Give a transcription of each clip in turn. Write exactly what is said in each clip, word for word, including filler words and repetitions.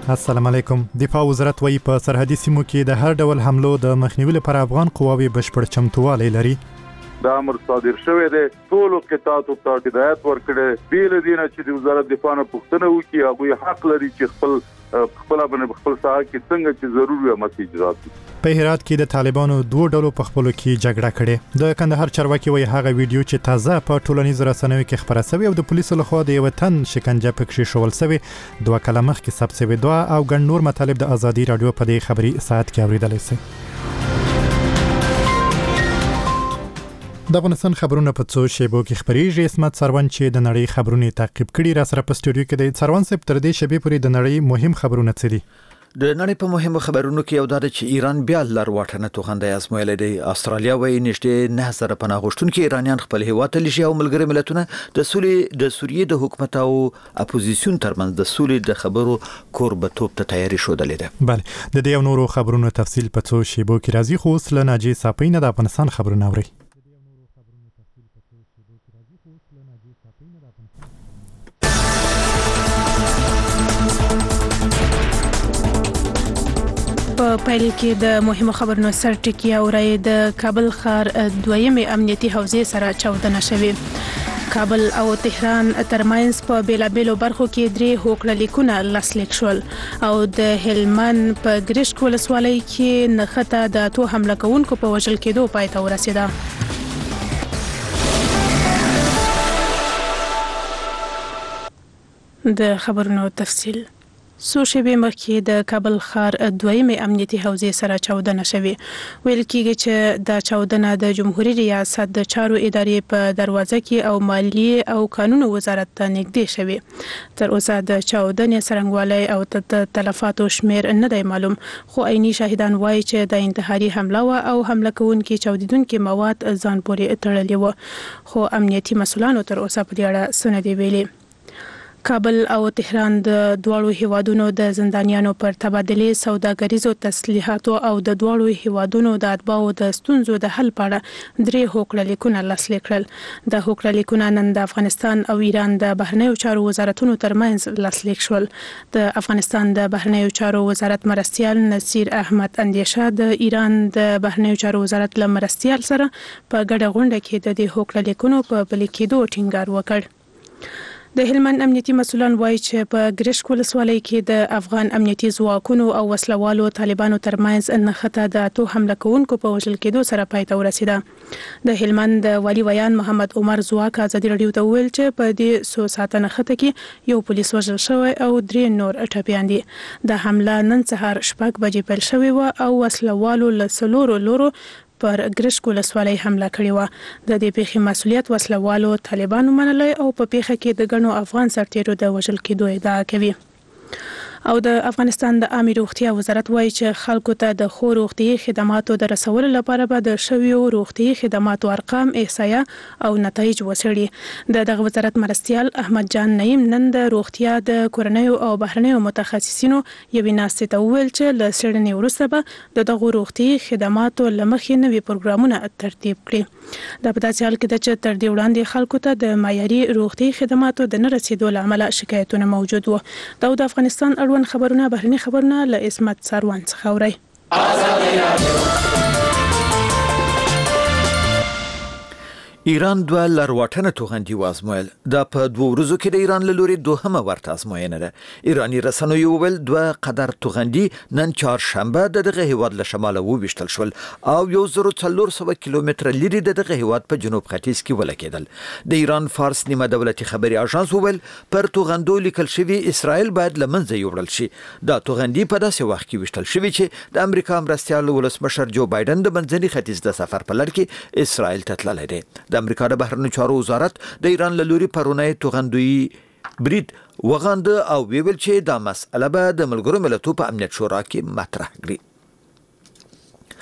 السلام علیکم. دفاع وزارت وایي په سرحدي سیمو کې د هر ډول حملو د مخنیوي لپاره افغان قواوې بشپړ چمتووالی لري. دا امر صادر شوی دی. ټولو قطاعاتو ته هدایت ورکړی بیل دي نه چې د وزارت دفاع نه پوښتنه وکړي، هغوی حق لري چې خپل خپل باندې خپل ساحه کې څنګه چې ضروري او مسیج راځي. په هرات کې د طالبانو دوه ډلو په خپلو کې جګړه کړې. د کندهار چارواکي وایي هغه ویډیو چې تازه په ټولنیزو رسنیو کې خپره شوې او د پولیسو لخوا د یو تن شکنجه پکې شول شوی دوه کاله مخکې ثبت شوی دوه او ګڼ نور مطالب د ازادي رادیو په دې خبري ساعت کې اوریدلی شئ. د افغانستان خبرونه په څو شیبو کې خبرېږي. اسمت سروان چې د نړۍ خبرونه تعقیب کړي را سره په سټوډیو کې دی. سروان صاحب تر دې شیبې پورې د نړۍ مهم خبرونه څه دي؟ د نړۍ په مهمو خبرونو کې یو دا چې ایران بیا لر واټنه توغندۍ ازمویلې دی. استرالیا وایي نږدې نه زره پناه غوښتونکي ایرانیان خپل هیواد ته لېږي او ملګري ملتونه د سولې د سوریې د حکومت او اپوزیسیون ترمنځ د سولې د خبرو کوربتوب ته تیاری شودلې ده. بله د دې او نورو خبرونو تفصیل په څو شیبو کې راځي، خو اوس له ناجي صافی نه د افغانستان خبرونه اورئ. په پیل کې د مهمو خبرونو سرټکی اورئ. د کابل ښار دویمې امنیتي حوزې سره چاودنه شوې. کابل او تهران ترمنځ په بیلابیلو برخو کې درې هوکړه لیکونه لاسلیک شول او د هلمند په ګرشک ولسوالۍ کې نښته د اتو حمله کوونکو په وژل کېدو پای ته ورسېده. د خبرونو تفصیل. څو شېبې مخکې د کابل ښار دویمې امنیتي حوزې سره چاودنه شوې. ویل کېږي چې دا چاودنه د جمهوریت ریاست د چارو ادارې په دروازه کې او مالیې او قانونو وزارت ته نږدې شوې. تر اوسه د چاودنې څرنګوالی او د تلفاتو شمیر نه دی معلوم، خو عیني شاهدان وایي چې د انتحاري حمله وه او حمله کوونکي چاودیدونکي مواد ځان پورې تړلي وو، خو امنیتي مسؤلانو تر اوسه په دې اړه څه نه دي ویلي. کابل او تهران د دواړو هیوادونو د زندانیانو پر تبادلې سوداګریزو تسلیحاتو او د دواړو هیوادونو د اتباعو د ستونزو د حل په اړه درې هوکړه لیکونه لاسلیک کړل. د هوکړه لیکونه نن د افغانستان او ایران د بهرنیو چارو وزارتونو ترمنځ لاسلیک شول. د افغانستان د بهرنیو چارو وزارت مرستیال نصیر احمد اندیشه د ایران د بهرنیو چارو وزارت له مرستیال سره په ګډه غونډه کې د دې هوکړه لیکونو په پلي کېدو ټینګار وکړ. د هلمند امنیتي مسؤلان وایي چې په ګرشک ولسوالۍ کې د افغان امنیتي ځواکونو او وسلوالو طالبانو ترمنځ نښته د اتو حمله کوونکو په وژل کېدو سره پای ته ورسېده. د هلمند والي ویان محمد عمر ځواک ازادي راډیو ته وویل چې په دې څو ساعته نښته کې یو پولیس وژل شوی او درې نور ټپیان دي. د حمله نن سهار شپږ بجې پیل شوې وه او وسلوالو له څلورو لورو پر ګرشک ولسوالۍ حمله کړې وه. د دې پیښې مسؤلیت وسلوالو طالبانو منلی او په پیښه کې د ګڼو افغان سرتیرو د وژل کېدو ادعا کوي. او د افغانستان د عامه روغتیا وزارت وایي چې خلکو ته د ښو روغتیايي خدماتو د رسولو لپاره به د شویو روغتیايي خدماتو ارقام احصایه او نتایج وڅېړي. د دغه وزارت مرستیال احمد جان نعیم نن د روغتیا د کورنیو او بهرنیو متخصصینو یوې ناستې ته وویل چې له څېړنې وروسته به د دغو روغتیايي خدماتو له مخې نوي پروګرامونه ترتیب کړي. دا په داسې حال کې ده چې تر دې وړاندې خلکو ته د معیاري روغتیايي خدماتو د نه رسېدو له امله شکایتونه موجود وو. دا د افغانستان اړوند خبرونه بهرني خبرونه له اسمت سروان څخه اورئ. ایران دوه لرواټنه توغندي وازمویل. دا په دوه ورځو کې د ایران له لوري دوهمه ورته ازموینه ده. ایراني رسنیو وویل دوه قدر توغندي نن چهارشنبه د دغه هیواد له شماله وویشتل شول او یو زر څلور سوه کیلومتره لرې د دغه هیواد په جنوب ختیځ کې ولګېدل. د ایران فارس نیمه دولتي خبري اژانس وویل پر توغندو لیکل شوي اسرائیل باید له منځه یوړل شي. دا توغندي په داسې وخت کې ویشتل شوي چې د امریکا مرستیال ولسمشر جو بایدن د منځني ختیځ د سفر په لړ کې اسرائیل ته تللی دی. د امریکا د بهرنیو چارو وزارت د ایران له لوري پرونی توغندوی برید وغانده او ویل چې دا مسئله به د ملګرو ملتونو په امنیت شورا کې مطرح کړي.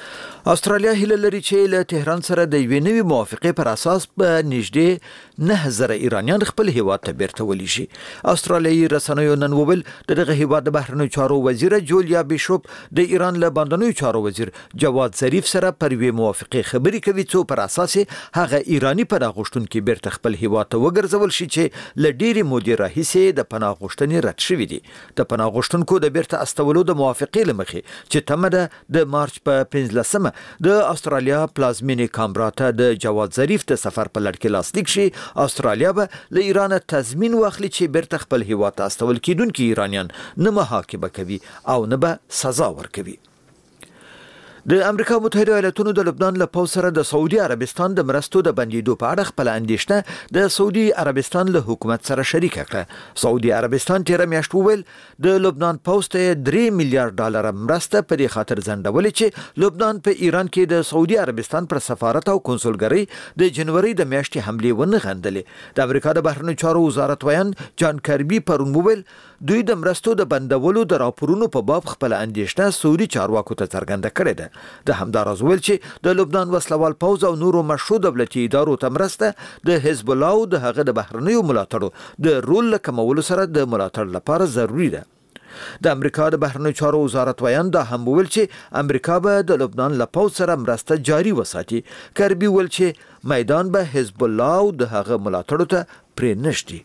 استرالیا هیله لري چې له تهران سره د یوې نوې موافقې پر اساس په نږدې نه زره ایرانیان خپل هیواد ته بیرته ولي شي. استرالیایي رسنیو نن وویل دغه هیواد د بهرنیو چارو وزیر جولیا بیشوپ د ایران له باندنیو چارو وزیر جواد ظریف سره پر یوې موافقې خبرې کوي څو پر اساس هغه ایرانی پناه غوښتونکي بیرته خپل هیواد ته وګرځول شي چې ل ډېری مودې راهیسې د پناه غوښتنې رد شوې دي. د پناه غوښتونکو د بیرته استولو د موافقې لمخې چې تمه ده د مارچ په پنځلسمه د استرالیا پلازمینې کامبرا ته د جواد ظریف د سفر په لړ کې لاسلیک شي. استرالیا به له ایران تضمین واخلي چې بیرته خپل هیواد ته استول کیدونکي ایرانیان نه محاکمه کوي او نه به سزا ورکوي. د امریکا متحده ایالاتونو د لبنان له پوځ سره د سعودي عربستان د مرستو د بندیدو په اړه خپل اندېښنه د سعودي عربستان له حکومت سره شریک کړه. سعودي عربستان تیر میاشت وویل د لبنان پوځ ته درې میلیارډ ډالر مرسته په دې خاطر ځنډولې چې لبنان په ایران کې د سعودي عربستان پر سفارت او کنسولګرۍ د جنوري د میاشتې حملې ونه غندلې. د امریکا د بهرنیو چارو وزارت ویان جان کربي پرون وویل دوی د مرستو د بندولو د راپورونو په باب خپل اندېښنه سعودي چارواکو ته څرګنده کړې ده. د همدارز ویل چې د لبنان وسلوال پوځ او نورو مشروع دولتي ادارو ته مرسته د حزب الله او د هغه د بهرنیو ملاتړو د رول له کمولو سره د ملاتړ لپاره ضروری ده. د امریکا د بهرنیو چارو وزارت ویان دا هم ویل چې امریکا به د لبنان له پوځ سره مرسته جاري وساتي. کربي ویل چې میدان به حزب الله او د هغه ملاتړو ته پرې نشي.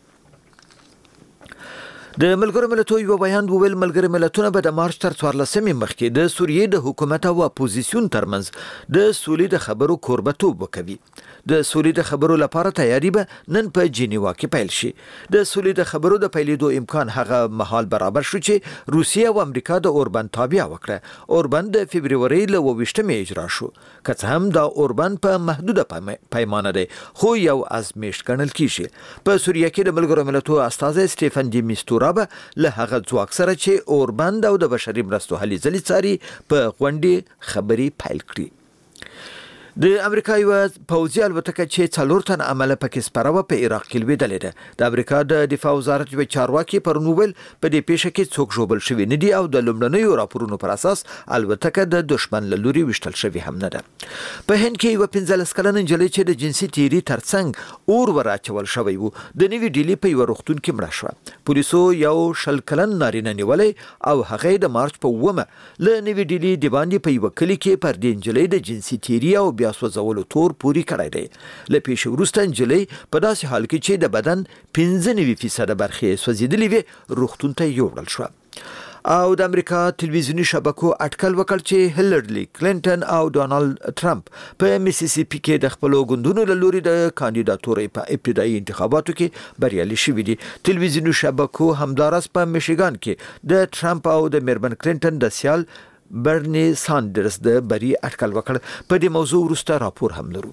د ملګرو ملتونو یو بیان وویل ملګري ملتونه به د مارچ تر څوارلسمې مخکې د سوریې د حکومت او اپوزیسیون ترمنځ د سولې د خبرو کوربتوب وکوي. د سولې د خبرو لپاره تیاری به نن په جنیوا کې پیل شي. د سولې د خبرو د پیلېدو امکان هغه مهال برابر شو چې روسیه او امریکا د اوربن تابع وکړه. اوربن د فبرवरी له اوویشتمې اجرا شو. که څه هم دا اوربن په محدوده پیمانه دی خو یو ازمیښت ګڼل کیږي. په سوریه کې د ملګرو ملتونو استازی سټیفن ډي میستورا له هغه ځواک سره چې اوربند او د بشري مرستو هلې ځلې څاري په غونډې خبرې پیل کړي. د امریکا یو پوځي الوتکه چې څلور تن عمله پکې سپاره په عراق کې لوېدلې ده. د امریکا د دفاع وزارت یو چارواکي پرون وویل په دې پیښه کې څوک ژوبل شوي نه دي او د لومړنیو راپورونو پر اساس الوتکه د دشمن له لوري وشتل شوې هم نه ده. په هند کې یو پنځلس کلنه نجلۍ چې د جنسي تیری ترڅنګ اور وراچول شوی وو د نوي ډیلی په یو روغتون کې مړه شوه. پولیسو یو شل کلن نارینه نیولې او هغه د مارچ په اوومه له نوي ډیلی د باندې په یو کلی کې پر دې نجلۍ د جنسي تیری او بیا سوځولو تور پوری کړی دی. له پیښې وروسته نجلۍ په داسې حال کې چې د بدن پنځه نوي فیصده برخې سوځېدلې وې روغتون ته یوړل شوه. او د امریکا تلویزیونی شبکو اټکل وکړ چې هیلرلی کلینټن او ډونالد ټرمپ په میسیسیپي کې د خپل ګوندونو له لوري د کاندیداتورۍ په ابتدایي انتخاباتو کې بریالي شوي دي. تلویزیونی شبکو همدارس په میشیګان کې د ټرمپ او د میربن کلینټن د سیال برنی ساندرز د بری اټکل وکړ. په دې موضوع وروسته راپور هم لرو.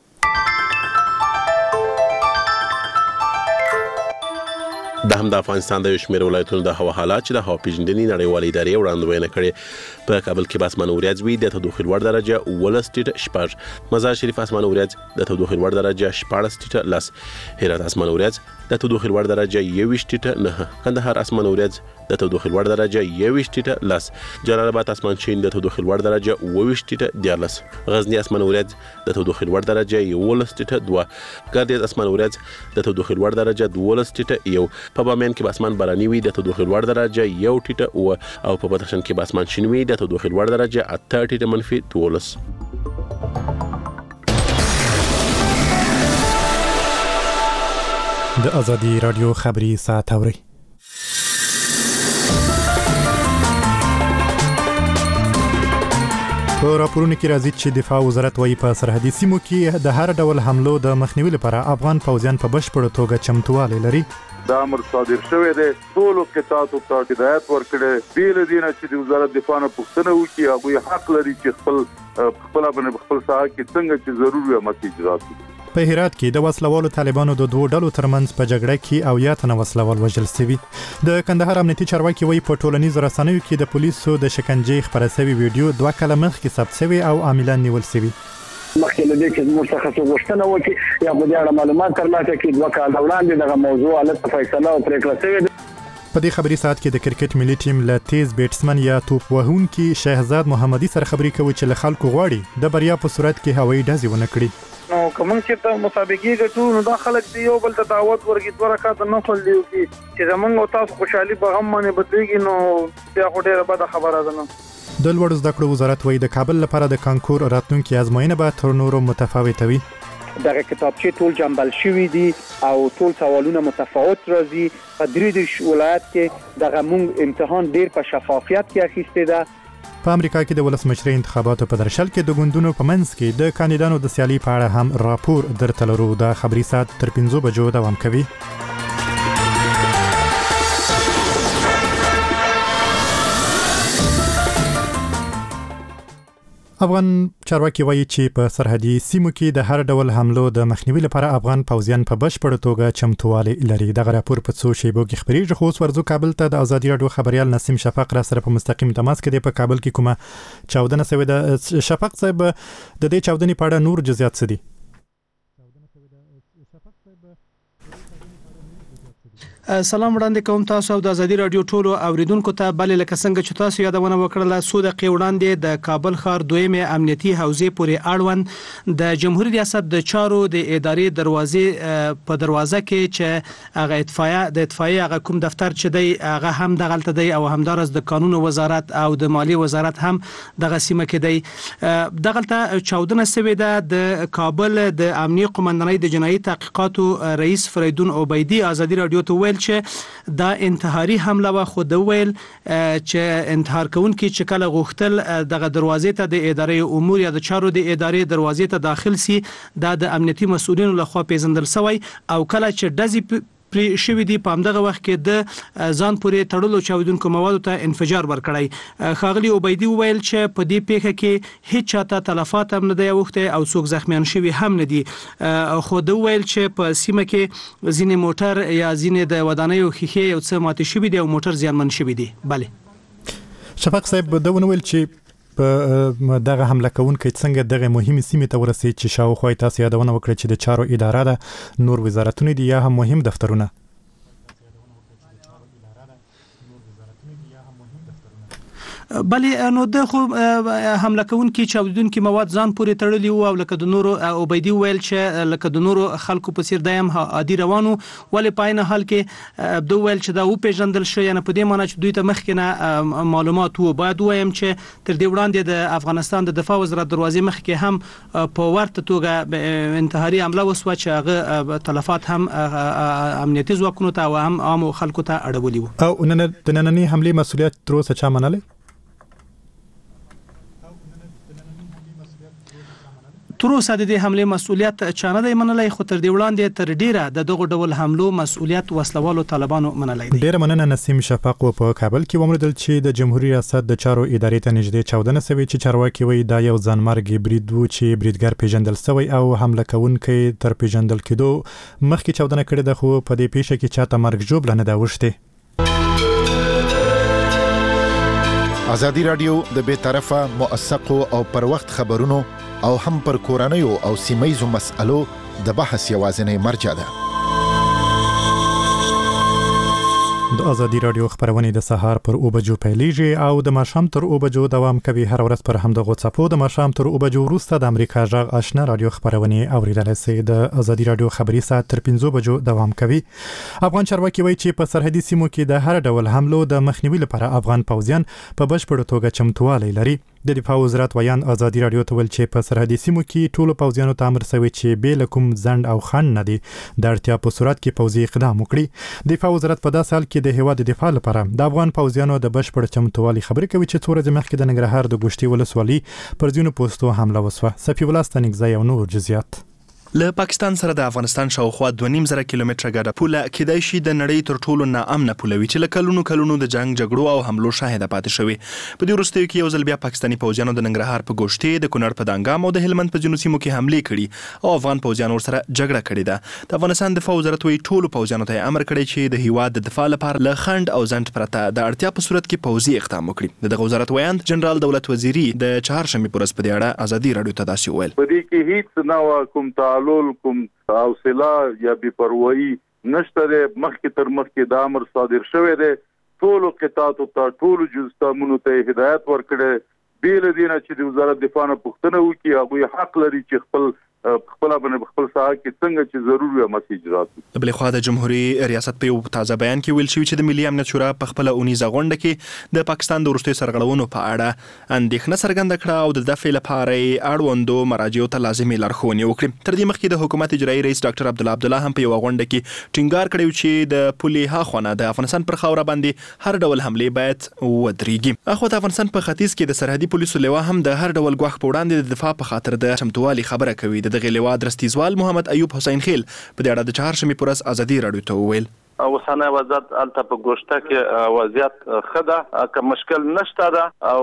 د هم د افغانستان د یو شمېر ولایتونو د هوا حالات چې د هوا پیژندنې نړیوالې ادارې وړاندوینه کړې. په کابل کې به اسمان وريځ وي د تودوخې لوړ درجه اوولس ټیټه شپږ. مزار شریف اسمان وريځ د تودوخې لوړ درجه شپاړس ټیټه لس. هرات اسمان وريځ د تودوخې لوړ درجه یوویشت ټیټه نه. کندهار اسمان وريځ د تودوخې لوړ درجه یوویشت ټیټه لس. جلال آباد اسمان شین د تودوخې لوړ درجه اوویشت ټیټه دیارلس. غزنی اسمان وريځ د تودوخې لوړ درجه یوولس ټیټه دوه. ګردیز اسمان وريځ د تودوخې لوړ درجه دولس ټیټه یو. په بامیان کې به اسمان باراني وي د تودوخې لوړ درجه یو ټیټه اوه. او په بدخشان کې به اسمان شین وي د تودوخې لوړ درجه اته ټیټه منفي دولس. د ازادي رادیو خبري ساعت اوري. په راپورونو کې راځي چې دفاع وزارت وايي په سرحدي سیمو کې د هر ډول حملو د مخنیوي لپاره افغان پوځیان په بشپړ توګه چمتووالی لري. دا امر صادر شوی دی. ټولو قطاعاتو ته هدایت ورکړي بیل دي نه چې د وزارت دفاع نه پوښتنه وکړي. هغه حق لري چې خپل خپل باندې خپل ساحه کې څنګه چې ضروري امر اجرا کړي. په هرات کې د وسلوالو طالبانو د دوه ډلو ترمنځ په جګړه کې او یا تن وسلوال وژل شوي. د کندهار امنیتي چارواکي وایي په ټولنیزو رسنیو کې د پولیسو د شکنجې خبره شوی ویډیو دوه کاله مخکې ثبت شوی او عاملان نیول شوي. مخکې له دې چې موږ څخه غوښتنه وکړي یا په دې اړه معلومات ترلاسه کړي دوه کاله وړاندې دغه موضوع حالت فیصله او پریکړه شوې ده. په دې خبري ساعت کې د کرکټ ملي ټیم له تیز بیټسمن یا توپ وهونکي شهزاد محمدي سره خبري کوي چې له خلکو غواړي د بریا په صورت کې هوایي ډزې ونه کړي. نو کوم چې ته مسابقې ګټو نو دا خلک دی یو بل ته دعوت ورکړي دوه رکعات نه خلدي کی چې زمونږ او تاسو خوشحالي په غم باندې بدلېږي نو بیا خو ډېره بده خبره ده. نو د لوړو زده کړو وزارت وایي د کابل لپاره د کانکور راتلونکي ازموینه به تر نورو متفاوته وي. دغه کتابچې ټول جنبل شوي دي او ټول سوالونه متفاوت راځي. په درې دیرش ولایت کې دغه مونږ امتحان ډیر په شفافیت کې اخیسته ده. په امریکا کې د ولسمشرۍ انتخاباتو په درشل کې د ګوندونو په منځ کې د کاندیدانو د سیالي په اړه هم راپور درته لرو. د خبري ساعت تر پنځو بجو دوام کوي. افغان چارواکي وایي چې په سرحدي سیمو کې د هر ډول حملو د مخنیوي لپاره افغان پوځیان په بشپړ توګه چمتووالی لري. دغه راپور په څو شیبو کې خبرېږي. خو اوس ورځو کابل ته د ازادي راډیو خبريال نسیم شفق را سره په مستقیم تماس کې دی. په کابل کې کومه چاودنه شوې ده؟ شفق صاحب د دې چاودنې په اړه نور جزئیات څه دي؟ سلام وړاندې کوم تاسو او د ازادي رادیو ټولو اوریدونکو ته. بل لکه څنګه چې تاسو یادونه وکړله څو دقیقې وړاندې د کابل ښار دویمه امنیتي حوزې پورې اړوند د جمهوریت ریاست د چارو د ادارې دروازې په دروازه کې چې هغه اطفائیه د اطفائیه هغه کوم دفتر چې دی هغه هم دغلت دی او همدارس د قانون وزارت او د مالی وزارت هم دغه سیمه کې دی. دغلت چاودنه شوې ده. د کابل د امنیه قومندانۍ د جنایي تحقیقاتو رئیس فریدون عبیدی ازادي رادیو ته ویل چې دا انتحاري حمله و. خو د ویل چې انتحار کوونکي چې کله غوښتل دغه دروازې ته د ادارې امور یا د چارو د ادارې دروازې ته داخل سي دا د امنیتي مسؤلینو لخوا پیژندل شوی او کله چې ډزې پری شوې دي په همدغه وخت کې د ځان پورې تړلو چاودونکو موادو ته انفجار ورکړی. ښاغلي عبیدی ویل چې په دې پیښه کې هیڅ چاته تلفات هم نه دی اوښتي او څوک زخمیان شوي هم نه دي. خو د ویل چې په سیمه کې ځینې موټر یا ځینې د ودانیو ښیښې یو څه ماتې شوي دي او موټر زیانمن شوي دي. بله شفق صاحب دا ونویل چې په دغه حمله کوونکي څنګه دغه مهمه سیمه ته ورسېد چې شاوخوا تاسو یادونه وکړه چې د چارو اداره ده نور وزارتونه دي یا هم مهم دفترونه؟ بلې نو د خو حمله کوونکي چاودونکي مواد ځان پورې تړلي وو او لکه د نورو عبیدی ویل چې لکه د نورو خلکو په څیر دایم عادي روانو ولې پاینه حال کې دوی ویل چې دا او پیژندل شو. یعنی په دې معنی چې دوی ته مخکې معلومات وو. باید وایم چې تر دې وړاندې د افغانستان د دفاع وزارت دروازې مخکې هم په ورته توګه انتحاري حمله وسوه چې هغه تلفات هم امنیتي ځواکونو ته او هم عام خلکو ته اړولي وو. او نن د نننۍ حملې مسؤلیت تر اوسه چا منلی؟ تر اوسه د دې حمله مسؤلیت چا نه دی منلی. خو تر دې وړاندې تر ډیره د دغه ډول حملو مسؤلیت وسلوالو طالبانو منلی دی. ډیره مننه نسیم شفق. په کابل کې ومردل چې د جمهوریت ریاست د چارو ادارې ته نږدې چاودنه شوې چې چارواکي وایي دا یو ځانمرګ برید و چې بریدګر پیژندل شوی او حمله کوونکی تر پیژندل کېدو مخکې چاودنه کړې ده. خو په دې پیښه کې چاته مرګ ژوبله نه ده اوښتې. ازادي رادیو د بې طرفه موثقو او پر وخت خبرونو او هم پر کورنیو او سیمایزو مسألو د بحث یوازینی مرجع ده. د ازادي رادیو خبرونه د سهار پر او بجو پیلېږي او د ماښام تر او بجو دوام کوي. هر ورځ پر همدغه څپو د ماښام تر او بجو وروسته د امریکا غږ آشنا رادیو خبرونه اوریدلای شئ. د ازادي رادیو خبري ساعت تر پنځو بجو دوام کوي. افغان چارواکي وایي چې په سرحدي سیمو کې د هر ډول حملو د مخنیوي لپاره افغان پوځیان په بشپړ توګه چمتووالی لري. د دفاع وزارت ویان ازادي رادیو ته ویل چې په سرحدي سیمو کې ټولو پوځیانو ته امر شوی چې بې له کوم ځنډ او خنډ نه دي د اړتیا په صورت کې پوځي اقدام وکړي. دفاع وزارت په داسې حال کې د هیواد د دفاع لپاره د افغان پوځیانو د بشپړ چمتووالي خبرې کوي چې څو ورځې مخکې د ننګرهار د ګوشتي ولسوالۍ پر ځینو پوستو حمله وسوه. صفي الله ستنګزی او نور جزئیات. له پاکستان سره د افغانستان شاوخوا دوه نیم زره کیلومتره ګډه پوله کېدای شي د نړۍ تر ټولو ناامنه پوله وي چې له کلونو کلونو د جنگ جګړو او حملو شاهده پاتې شوې. په دې وروستیو کې یو ځل بیا پاکستاني پوځیانو د ننګرهار په ګوشتې د کونړ په دانګام او د هلمند په ځینو سیمو کې حملې کړي او افغان پوځیانو ورسره جګړه کړې ده. د افغانستان دفاع وزارت وايي ټولو پوځیانو ته امر کړی چې د هیواد د دفاع لپاره له خنډ او ځنډ پرته د اړتیا په صورت کې پوځي اقدام وکړي. دغه وزارت ویاند جنرال دولت وزیری د چهارشنبه پر ورځ په دې اړه ازادي رادیو ته داسې وویل. په دې کې هیڅ نه کوم تعلل کوم حوصله یا بې پروايي نشته دی. مخکې تر مخکې دا امر صادر شوی دی. ټولو قطاعاتو ته ټولو جزتامونو ته هدایت ورکړی بیل دینه چې د وزارت دفاع نه پوښتنه وکړي هغوی حق لري چې خپل خپل باندې خپل ساحه کې څنګه چې ضروري وي مس اجرات. بل خو د جمهوریت ریاست په یو تازه بیان کې ویل شوی چې د ملي امنیت شورا په خپل اونیزه غونډه کې د پاکستان د وروستي سرغړونو په اړه اندېښنه څرګنده کړه او د دفع لپاره اړوندو مراجعو ته لازمي لارښوونې وکړې. تر دې مخکې د حکومت اجرایي رئیس ډاکټر عبدالله عبدالله هم په یو غونډه کې ټینګار کړی چې د پولي هاخوا د افغانستان پر خاوره باندې هر ډول حمله باید ودرېږي. اخو د افغانستان په ختیځ کې د سرحدي پولیسو لوا هم د هر ډول ګواښ په وړاندې د دفاع په خاطر د چمتووالي خبره کوي. د دغه لوا درستي زوال محمد ایوب حسین خیل په دې اړه د چهارشنبې پر ورځ ازادي راډیو ته وویل اوسانه وضعیت الته په ګوشته کې وضعیت خده که مشکل نشته ده او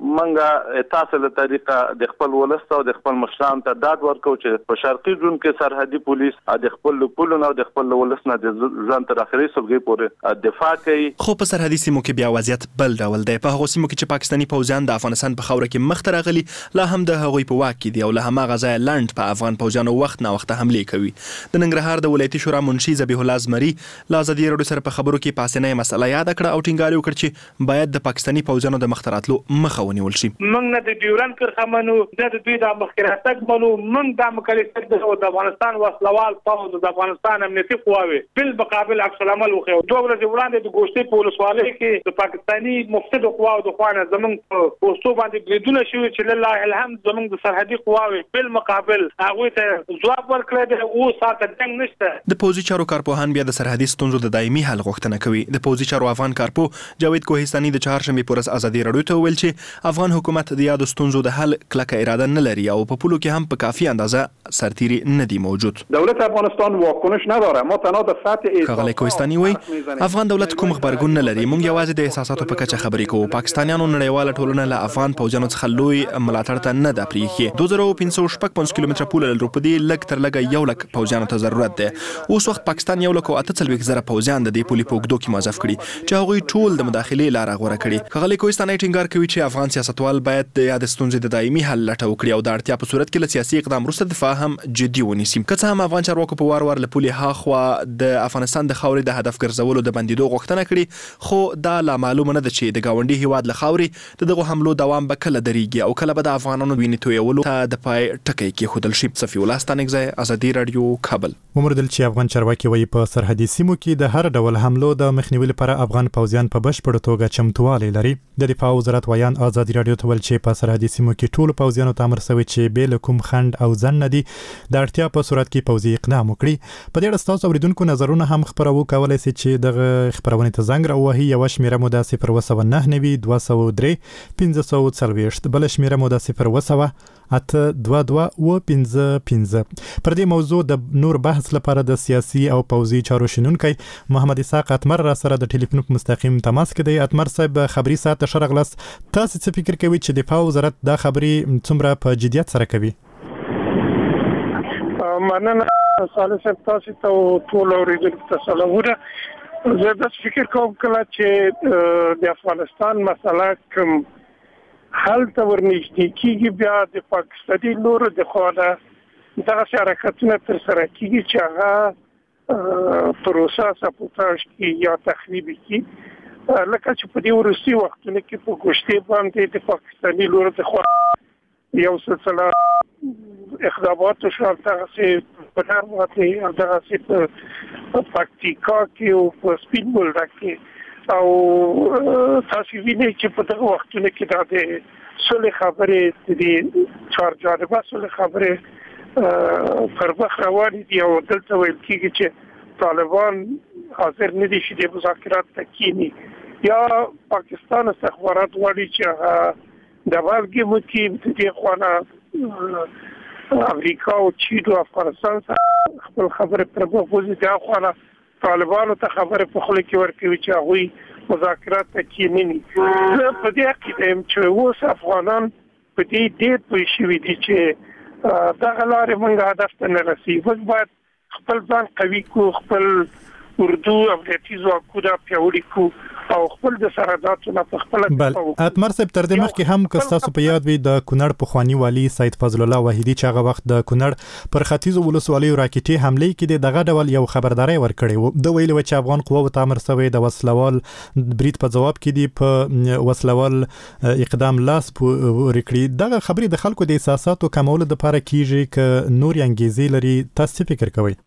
منګه تاسو له طریقه د خپل ولست او د خپل مشران ته داد ورکو چې په شرقي جون کې سرحدي پولیس د خپل پولونو او د خپل ولست نه د ځان تر اخري سبګي پورې دفاع کوي. خو په سرحدي سیمو کې بیا وضعیت بل ډول دی. په هغو سیمو کې چې پاکستاني پوځیان د افغانستان په خاوره کې مخ ته راغلي لا هم د هغوی په واک کې دي او له هماغه ځایه لنډ په افغان پوځیانو وخت نه وخت حمله کوي. د ننګرهار د ولایتي شورا منشي ذبیح الله زمري لا ازادي راډیو سره په خبرو کې پاسنۍ مسله یاد کړه او ټینګار وکړ چې باید د پاکستاني پوځیانو د مختراتلو مخه ونیول شي. موږ نه د ډیورن کرخه منو نه د دوی د مخکراتک منو. موږ د مکلفیت د افغانستان وسلوال پوځ د افغانستان امنیتي قواوي بل مقابل عکس العمل وکړو. دوه ورځې وړاندې د ګوشتي په ولسوالۍ کې د پاکستاني مفسد قواو د خوانه زمونږ په پوسټو باندې بریدونه شوي چې لله الحمد زمونږ د سرحدي قواوي بل مقابل هغه ته ځواب ورکړی دی او ساته څنګه نشته. د پوځي چارو کارپوهان بیا د سرحدي ستونزو د دایمي حل غوښتنه کوي. د پوځي چارو افغان کارپو جاوید کوهستاني د چهارشنبې پر ورځ ازادي راډیو ته ویل چې افغان حکومت د یادو ستونزو د حل کلکه اراده نه لري او په پولو کې هم په کافي اندازه سرتیري نه دی موجود. دولت افغانستان واکنش نداره. ما تنها د سطح ښاغلی کوهستاني وایي افغان دولت کوم خبرګون نه لري. موږ یوازې د احساساتو په کچه خبرې کوو. پاکستانیانو نړیواله ټولنه له افغان پوځیانو څخه لوی ملاتړ ته نه ده پرېښې. دوه زره پنځه سوه شپږ پنځوس کیلومتره پوله لرو. په دې لږ تر لږه یو لک پوځیانو ته ضرورت دی. اوس وخت پاکستان یو لک او اته څلوېښت زره پوځیان د دې پولې په اوږدو کې موظف کړي چې هغوی ټول د مداخلې لاره غوره کړي. ښاغلی کوهستاني ټینګار کوي چې افغان سیاستوال باید د یادې ستونزې د دایمي حل لټه وکړي او د اړتیا په صورت کې له سیاسي اقدام وروسته دفاع هم جدي ونیسي. که څه هم افغان چارواکو په وار وار له پولې هاخوا د افغانستان د خاورې د هدف ګرځولو د بندېدو غوښتنه کړې خو دا لا معلومه نه ده چې د ګاونډي هیواد له خاورې د دغو حملو دوام به کله درېږي او کله به د افغانانو وینې تویولو ته د پای ټکی کېښودل شي. صفي الله ستانکزی، ازادي راډیو، کابل. ومردل چې افغان چارواکي وایي په سرحدي سیمو کې د هر ډول حملو د مخنیوي لپاره افغان پوځیان په بشپړه توګه چمتووالی لري. د دفاع وزارت ویان ازادي راډیو ته ویل چې په سرحدي سیمو کې ټولو پوځیانو ته امر شوی چې بې له کوم خنډ او ځنډ نه دي د اړتیا په صورت کې پوځي اقدام وکړي. په دې اړه ستاسو اوریدونکو نظرونه هم خپرو کولی شئ چې دغه خپرونې ته زنګ راووهئ. یوه شمېره مو د صفر اووه سوه نهه نوي دوه سوه درې پنځه سوه څلوېښت، بله شمېره مو د صفر اووه سوه اته دوه دوه اووه پنځه پنځه. پر دې موضوع د نور بحث لپاره د سیاسي او پوځي چارو شنونکی محمد اسحاق اتمر را سره د ټلیفون په مستقیم تماس کې دی. اتمر صاحب خبري ساعت ته ښه راغلاست. تاسو څه فکر کوئ چې دفاع وزارت دا خبرې څومره په جدیت سره کوي؟ مننه صالح صاحب، تاسو ته ټول اوریدونکو ته سلامونه. زه داسې فکر کوم کله چې د افغانستان مسله کوم حل ته ورنږدې کېږي بیا د پاکستاني لورو د خوا نه دغسې حرکتونه ترسره کېږي چې هغه پروسه ساپوتاژ کړي یا تخریب کړي. لکه چې په دې وروستي وختونو کې په ګوشتې باندې د پاکستاني لورو د خوا یو سلسله اقدامات شو، دغسې په نرم باندې او دغسې په پکتیکا کې او په سپین بولدک کې او تاسو وینئ چې په دغه وختونو کې دا د صلح خبرې د چار جانبه صلح خبرې پر مخ روانې دي او دلته ویل کېږي چې طالبان حاضر نه دي چې د مذاکرات ته کښېني یا پاکستان استخبارات غواړي چې هغه د والګې وکړي. د دې خوا نه امریکا او چین او افغانستان سره خپل خبرې پر مخ وځي، د خوا نه طالبانو ته خبرې په خوله کې ورکوي چې هغوی مذاکرات ته کښېني. زه په دې عقیده یم چې اوس افغانان په دې ډېر پوه شوي دي چې دغه لارې موږ هدف ته نه رسي. موږ باید خپل ځان قوي کړو، خپل اردو امنیتي ځواکونه پیاوړي کړو او خپل د سرحداتو نه په خپل بل اتمر صاحب تر دې مخکې هم کستاسو په یاد وي د کونړ په خوانی والی سید فضل الله وحیدی چې هغه وخت د کونړ پر ختیځ ولسوالیو راکټي حمله کې دغه ډول یو خبرداري ورکړی وو د ویلو چې افغان قوو ته امر شوی د وسلوال برید په جواب کې دی په وسلوال اقدام لاس ورکړي دغه خبرې د خلکو د احساساتو کمولو لپاره کیږي ک نور انګیزې لري تاسو فکر کوئ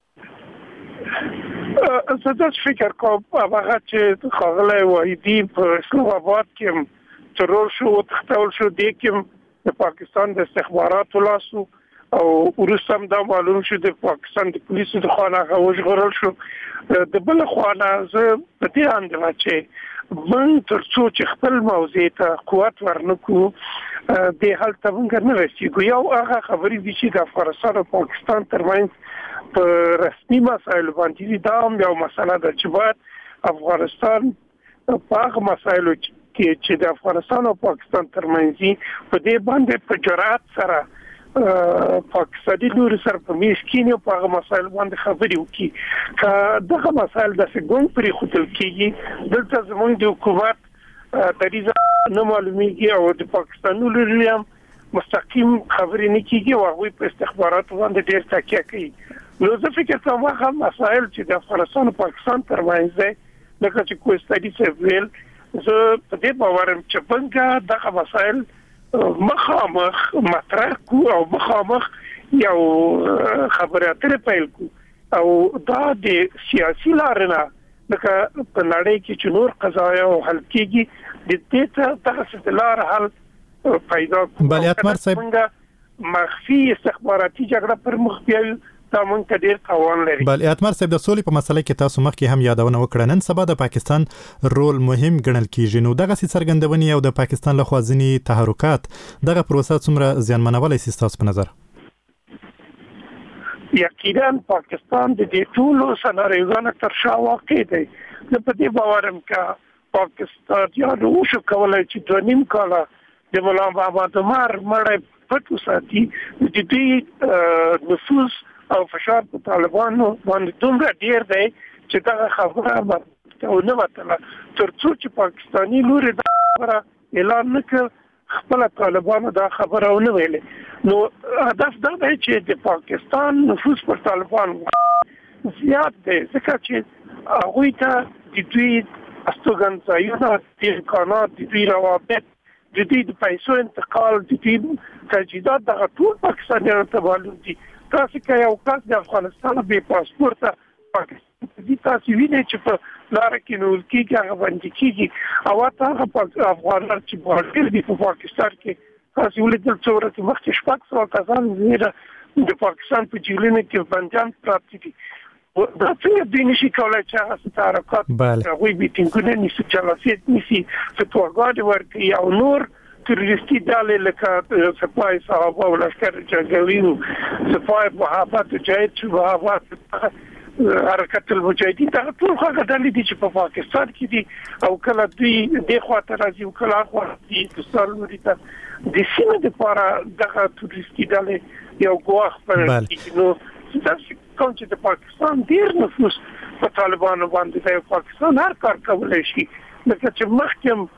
زه دا فکر کوم هغه چې خغله وحیدی په اسلام آباد کې ترور شو او تختول شو د کوم د پاکستان د استخباراتو لاسو او ورسم دا معلوم شو د پاکستان د پولیسو د خانه غوښغرل شو د بل خانه زه په دې اندازه چې من ترڅو چې خپل موضوع ته قوت ورنکو د حل ته موږ نه رسیدو یو هغه خبرې دي چې د افغانستان او پاکستان ترمنځ په رسمي مسایلو باندې دا هم یو مسله ده چې باید افغانستان په هغه مسایلو کې چې د افغانستان او پاکستان ترمنځ په دې باندې په جرأت سره پاکستاني لور سره په میش کې نه په هغه مسایلو باندې خبرې وکړي که دغه مسایل د څنګه پرې خوتل کېږي دلته زموږ د حکومت دریزه نه معلومیږي او د پاکستاني لور هم مستقیم خبرې نه کیږي او هغه په استخباراتو باندې ډېر تکیه کوي نو زه فکر کوم هغه مسایل چې د افغانستان او پاکستان ترمنځ دي لکه چې کوستادي سیویل زه په دې باور یم چې څنګه دغه مسایل مخامخ مطرح کو او مخامخ یو خبرې اترې پیل کو او دا د سیاسي لارې نه لکه په نړۍ کې چې نور قضایا او حل کیږي د دې ته دغه لار حل پیدا کو بل اتمر صاحب مخفي استخباراتي جګړه پر مخ بیاي دا مونږ ته ډیر تاوان لري بل اتمر صاحب د سولې په مسله کې تاسو مخکې هم یادونه وکړه نن سبا د پاکستان رول مهم ګڼل کیږي نو دغه څرګندونې او د پاکستان له خوا ځینې تحرکات دغه پروسه څومره زیانمنولای شي تاسو په نظر یقینا پاکستان د دې ټولو سناریوګانو تر شا واقع دی نو په دې باور یم چې پاکستان یا نو شو کولای چې د نیم کاله د مولا بابا د مار مړ پټو ساتي د دې نفوذ او فشار په طالبانو باندې دومره ډیر دی چې دا خبره او نه وته ترڅو چې پاکستانی لوري دا خبره اعلان نکړ خپل طالبانو دا خبره ونه ویلې نو هدف دا دی چې د پاکستان نفوذ پر طالبانو زیات دی ځکه چې هغه ته د دوی استوګنځایونه د امکانات د دوی روابط د دې د پیسو انتقال د دې تجهیزات د ټول پاکستانیانو ته معلوم دي تاسو کې یو کس د افغانستان به پاسپورت پاکستان دي تاسو وینئ چې په لار کې نو کېږي هغه باندې کېږي او تاسو افغانان چې بهر دي په پاکستان کې تاسو ولیدل چې ورته مخکې شپږ سوه کسان زیاده د پاکستان په جیلونو کې بندیان پراته دي دا څنګه د نشي کولای چې هغه ستارکات هغه به ټینګونه نشي چلاسیت نشي فتواګاد ورکړي او نور تروریستی ډلې لکه سپای صحابه او لشکر جنگاویو سپای محبت جهاد شبهات حرکت المجاهدین دا ټول هغه ډلې دي چې په پاکستان کې دي او کله دوی د خواته راځي او کله خواته دي د سالوري ته د سیمې لپاره دغه تروریستی ډلې یو ګواښ پر نو تاسو کوم چې د پاکستان ډیر نفوذ په طالبانو باندې دی پاکستان هر کار کولای شي لکه چې مخکې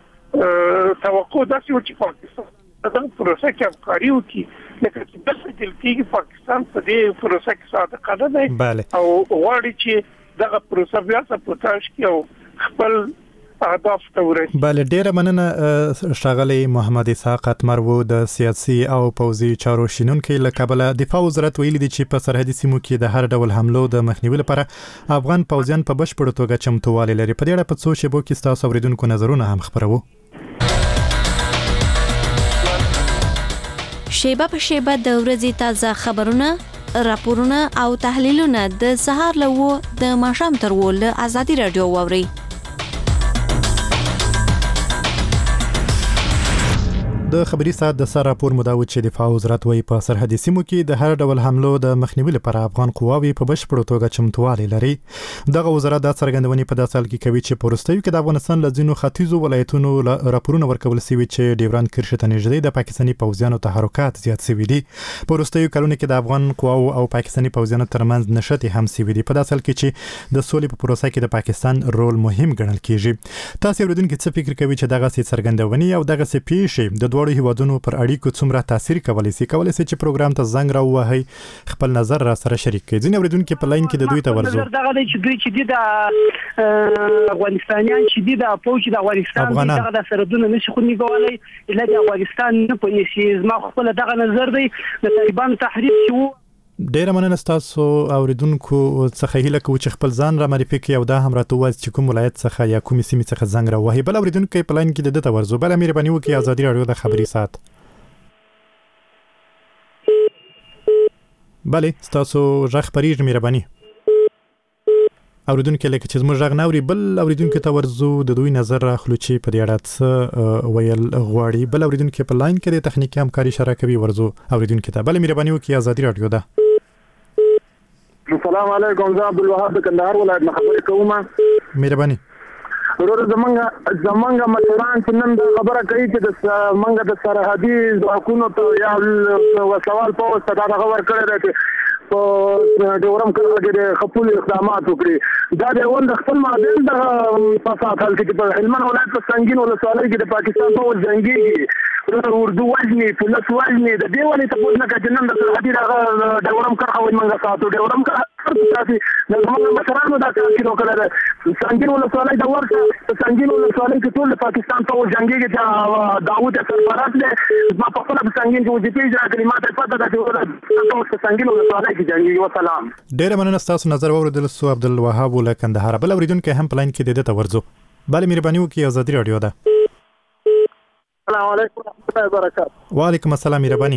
توقع داسې و چې پاکستان دغه پروسه کې افکاري وکړي لکه چې بس دل کې پاکستان په دې پروسه کې صادق نه دی او غواړي چې دغه پروسه بیا سپورټاژ کې او خپل اهداف ته ورسېږي. بله ډیره مننه ښاغلی محمد اسحاق اتمر و د سیاسي او پوځي چارو شینونکی له کبله دفاع وزارت ویلي دی چې په سرحدي سیمو کې د هر ډول حملو د مخنیوي لپاره افغان پوځیان په بشپړه توګه چمتووالی لري. په دې اړه په څو شیبو کې ستاسو اوریدونکو نظرونه هم خپروو. شیبه په شیبه د ورځې تازه خبرونه، راپورونه او تحلیلونه د سهار له و د ماښام تر و له ازادي رادیو واورئ. د خبري ساعت د سره راپور مداوت چې دفاع وزارت وايي په سرحدي سیمو کې د هر ډول حملو د مخنیوي لپاره افغان قواوې په بشپړ توګه چمتووالی لري. دغه وزارت د څرګندونې په داسې حال کې کوي چې په وروستیو کې د افغانستان له ځینو ختیځو ولایتونو راپورونه ورکول شوي چې ډیورند کرښې ته نږدې د پاکستاني پوځیانو تحرکات زیات شوي دي. په وروستیو کلونو کې د افغان قواو او پاکستاني پوځیانو ترمنځ نښتې هم شوي دي. په داسې حال کې چې د سولې په پروسه کې د پاکستان رول مهم ګڼل کیږي. تاسو اوریدونکو څه فکر کوي چې دغه څرګندونې او دغه څه پیښې د دوه هیوادونو پر اړیکو څومره تاثیر کولی شي؟ کولی شي چې پروګرام ته زنګ راووهي، خپل نظر را سره شریک کړئ. ځینې اوریدونکو په لاین کې د دوی ته ورځو. دغه دی چې دوی چې دي د افغانستانیان چې دي د فوج د افغانستان دغه د سرحدونو نشي خو نیولای الا د افغانستان نه پولیسي. زما خپل دغه نظر دی د طالبان تحریک چې وو. ډیره مننه تاسو اوریدونکو څخه هیله کوم چې خپل ځان را معرفي کړئ او دا هم راته وایي چې کوم ولایت څخه یا کومې سیمې څخه زنګ راوهي. بل اوریدونکو په لاین کې د دته ورځو. بل مهرباني وکړئ ازادي رادیو د خبري ساعت. بله تاسو ژغ پریږ مهرباني اوریدونکو لکه چې زموږ ژغ ناوري. بل اوریدونکو ته ورځو د دوی نظر راخلو چې په دې اړه څه ویل غواړي. بل اوریدونکو په لاین کې د تخنیکي همکاري اشاره کوي. ورځو اوریدونکو ته بل مهرباني وکړئ ازادي رادیو ده. السلام علیکم، زه عبدالوهاب د کندهار ولایت نه خبرې کوم. مهرباني ورور زمونږ زمونږ مشران چې نن د خبره کوي چې د زمونږ د سرحدي ځواکونو ته یا وسوال پوځ ته دا خبر کړی دی په ډیورم کرښه کې د خپل اقدامات وکړي. دا د وند خپل معادل د فساد حل کې په هلمند ولایت په سنگین ولسوالۍ کې د پاکستان پوځ جنگي اردو وزني پولیس وزني د دې ولې ته پوښتنه کوي چې نن د سرحدي د ډیورم کرښه وایي موږ ساتو ډیورم کرښه تاسو د زموږ مشرانو دا کار کړو کړل. سنگین ولسوالۍ د ورته سنگین ولسوالۍ کې ټول د پاکستان پوځ جنگي چې داوود سرفراز له ما په خپل سنگین کې وځي پیژه کلمات پته ده چې د سنگین ولسوالۍ کې جنگي. وسلام. ډیر مننه تاسو نظر واوریدل سو عبدالوهاب له کندهار. بل اوریدونکو هم پلاین کې د دته ورځو. بل مهرباني وکړئ ازادي رادیو ده. السلام علیکم ورحمۃ اللہ وبرکاتہ. وعلیکم السلام مهرباني.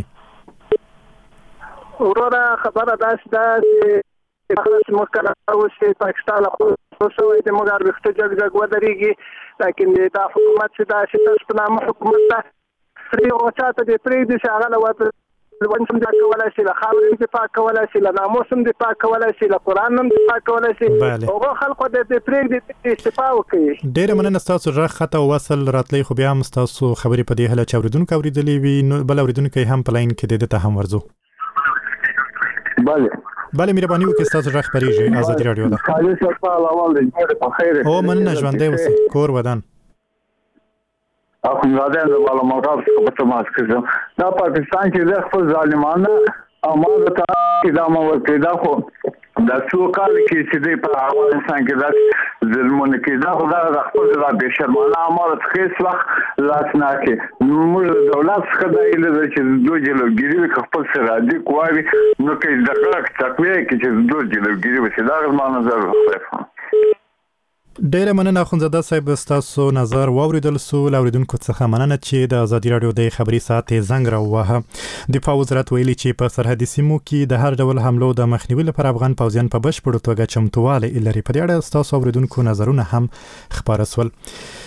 ورته خبره ده چې خلاص مکه او چې پاکستان خو شوی د مګر وخت جګ جګ ودرېږي لیکن دا حکومت چې دا چې تاسو په نامه حکومت ده سړي او چاته د پرې دي چې هغه لوت ونسم دفاع کولای شي، له خاورې دفاع کولای شي، له ناموسم دفاع کولای شي، له قران هم دفاع کولای شي. او خلکو د پرې دي استفاده وکړي. ډیر مننه تاسو ژغ خطه وصل راتلی خو بیا هم تاسو خبرې په دې هله چې اوریدونکو اوریدلې وي. بل اوریدونکو هم په لاین کې د دته هم ورځو. بله بله مهرباني وکړئ تاسو ژغ پریږئ ازادي رادیو ده. خالص په اول دی په خیر او مننه ژوندۍ اوسئ کور ودان. اخو زاده د بالا موټر څخه په تماس کې دا پاکستان چې د خپل ظالمانه عمل ته اقدام وکړي. دا خو د څو کال کې چې د په افغانستان کې د ظلمونه کې دا خو د خپل د بشرمانه عمل څخه وخت لاس نه کې موږ دولت څخه د ایله چې دوه جلوګیری خپل سره دي کوي نو کې د کلک تقوی کې چې دوه جلوګیری وسه دا ما نظر خو ډیره مننه اخوندزاده صاحب تاسو نظر واوریدل سو. اوریدونکو څخه مننه چې د ازادي رادیو د خبري ساعت زنګ راووهه. دفاع وزارت ویلي چې په سرحدي سیمو کې د هر ډول حملو د مخنیوي لپاره افغان پوځیان په بشپړ توګه چمتووالی لري. په دې اړه تاسو اوریدونکو نظرونه هم خبر سول.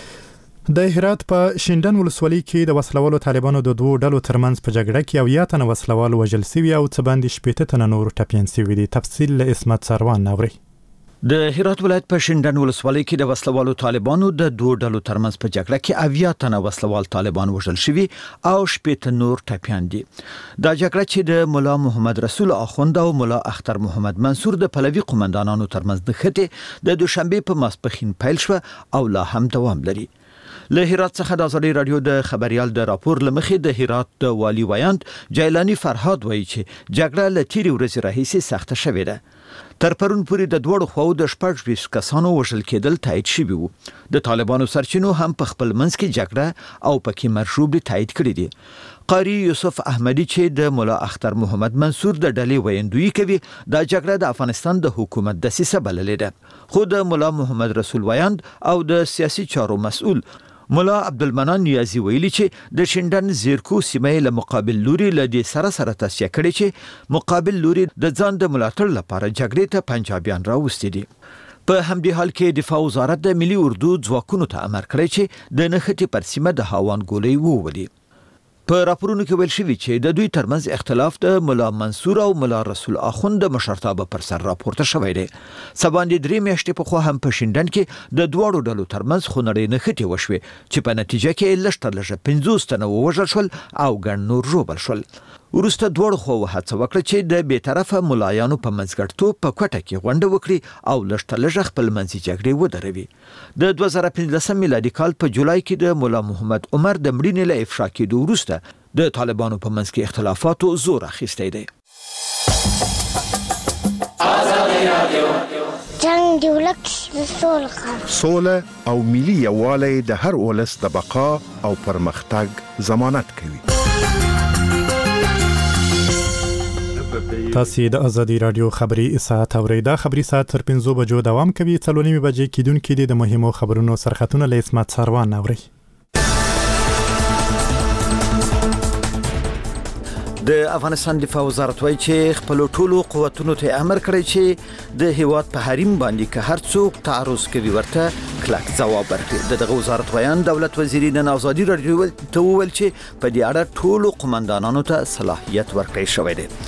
د هرات په شینډن ولسوالۍ کې د وسلوالو طالبانو د دوه ډلو ترمنځ په جګړه کې او یا تن وسلوال وژل شوي او څه باندې شپېته تنه نور ټپیان شوي دي. تفصیل له اسمت سروان ناوري. د هرات ولایت په شینډن ولسوالۍ کې د وسلوالو طالبانو د دوه ډلو ترمنځ په جګړه کې اویا تنه وسلوال طالبان وژل شوي او شپېته نور ټپیان دي. دا جګړه چې د مولا محمد رسول اخوند او مولا اختر محمد منصور د پلوي قومندانانو ترمنځ نښتې د دوشنبه په ماسپښین پیل شو او لا هم دوام لري. له هرات څخه د ازادي رادیو د خبريال د راپور لمخې د هرات د والی ویاند جیلانی فرهاد وایي چې جګړه له تیرې ورځې راهیسې سخته شوې ده. تر پرون پورې د دوړو خواو د شپږ ویشت کسانو وژل کېدل تایید شوي وو. د طالبانو سرچینو هم په خپل منځ کې جګړه او پکې مرشوب تایید کړی دي. قاری یوسف احمدی چې د مولا اختر محمد منصور د ډلې ویندوی کوي دا جګړه د افغانستان د حکومت دسیسه بللې ده. خو د مولا محمد رسول ویاند او د سیاسي چارو مسؤل مولا عبدالمنان نیازی ویلي چې د شینډن زیرکو سیمې له مقابل لوري له دې سره سره توصیه کړې چې مقابل لوري د ځان د ملاتړ لپاره جګړې ته پنجابیان راوستي دي. په همدې حال کې دفاع وزارت د ملي اردو ځواکونو ته امر کړی چې د نښتې پر سیمه د هاوان ګولۍ وولي. په راپورونو کې ویل شوی چې د دوی ترمنځ اختلاف د ملا منصور او ملا رسول اخوند د مشرتابه پر سر راپورته شوی دی. سباندې درې میاشتې په خو هم په شینډن کې د دواړو ډلو ترمنځ خونړۍ نښتې وشوې چې په نتیجه کې لږ تر لږه پنځوس تنه ووژل شول او ګڼ نور ژوبل شول. وروسته دواړو خواوو هڅه وکړه چې د بې طرفه ملایانو په منځګړیتوب په کوټه کې غونډه وکړي او لږ تر لږه خپل منځي جګړې ودروي. د دوه زره پنځلسم میلادي کال په جولای کې د ملا محمد عمر د مړینې له افشا کېدو وروسته د طالبانو په منځ کې اختلافاتو زور اخیستی دی. جنگ دی ولک سوله سوله او ملي یووالی د هر ولس د بقا او پرمختګ ضمانت کوي. تاسو د ازادي رادیو خبري ساعت اوریدا خبري ساعت تر پنځو بجو دوام کوي. څلورنیمه بجې کیدونکې د مهمو خبرونو سرخطونه له اسمت سروان اوري. د افغانستان دفاع وزارت وايي چې خپل ټولو قوتونو ته امر کړی چې د هیواد په حریم باندې که هر څوک تعرض کوي ورته کلک ځواب ورکړي. دغه وزارت ویان دولت وزیر نن ازادي رادیو ته وویل چې په دې اړه ټولو قومندانانو ته صلاحیت ورکړی شوی دی.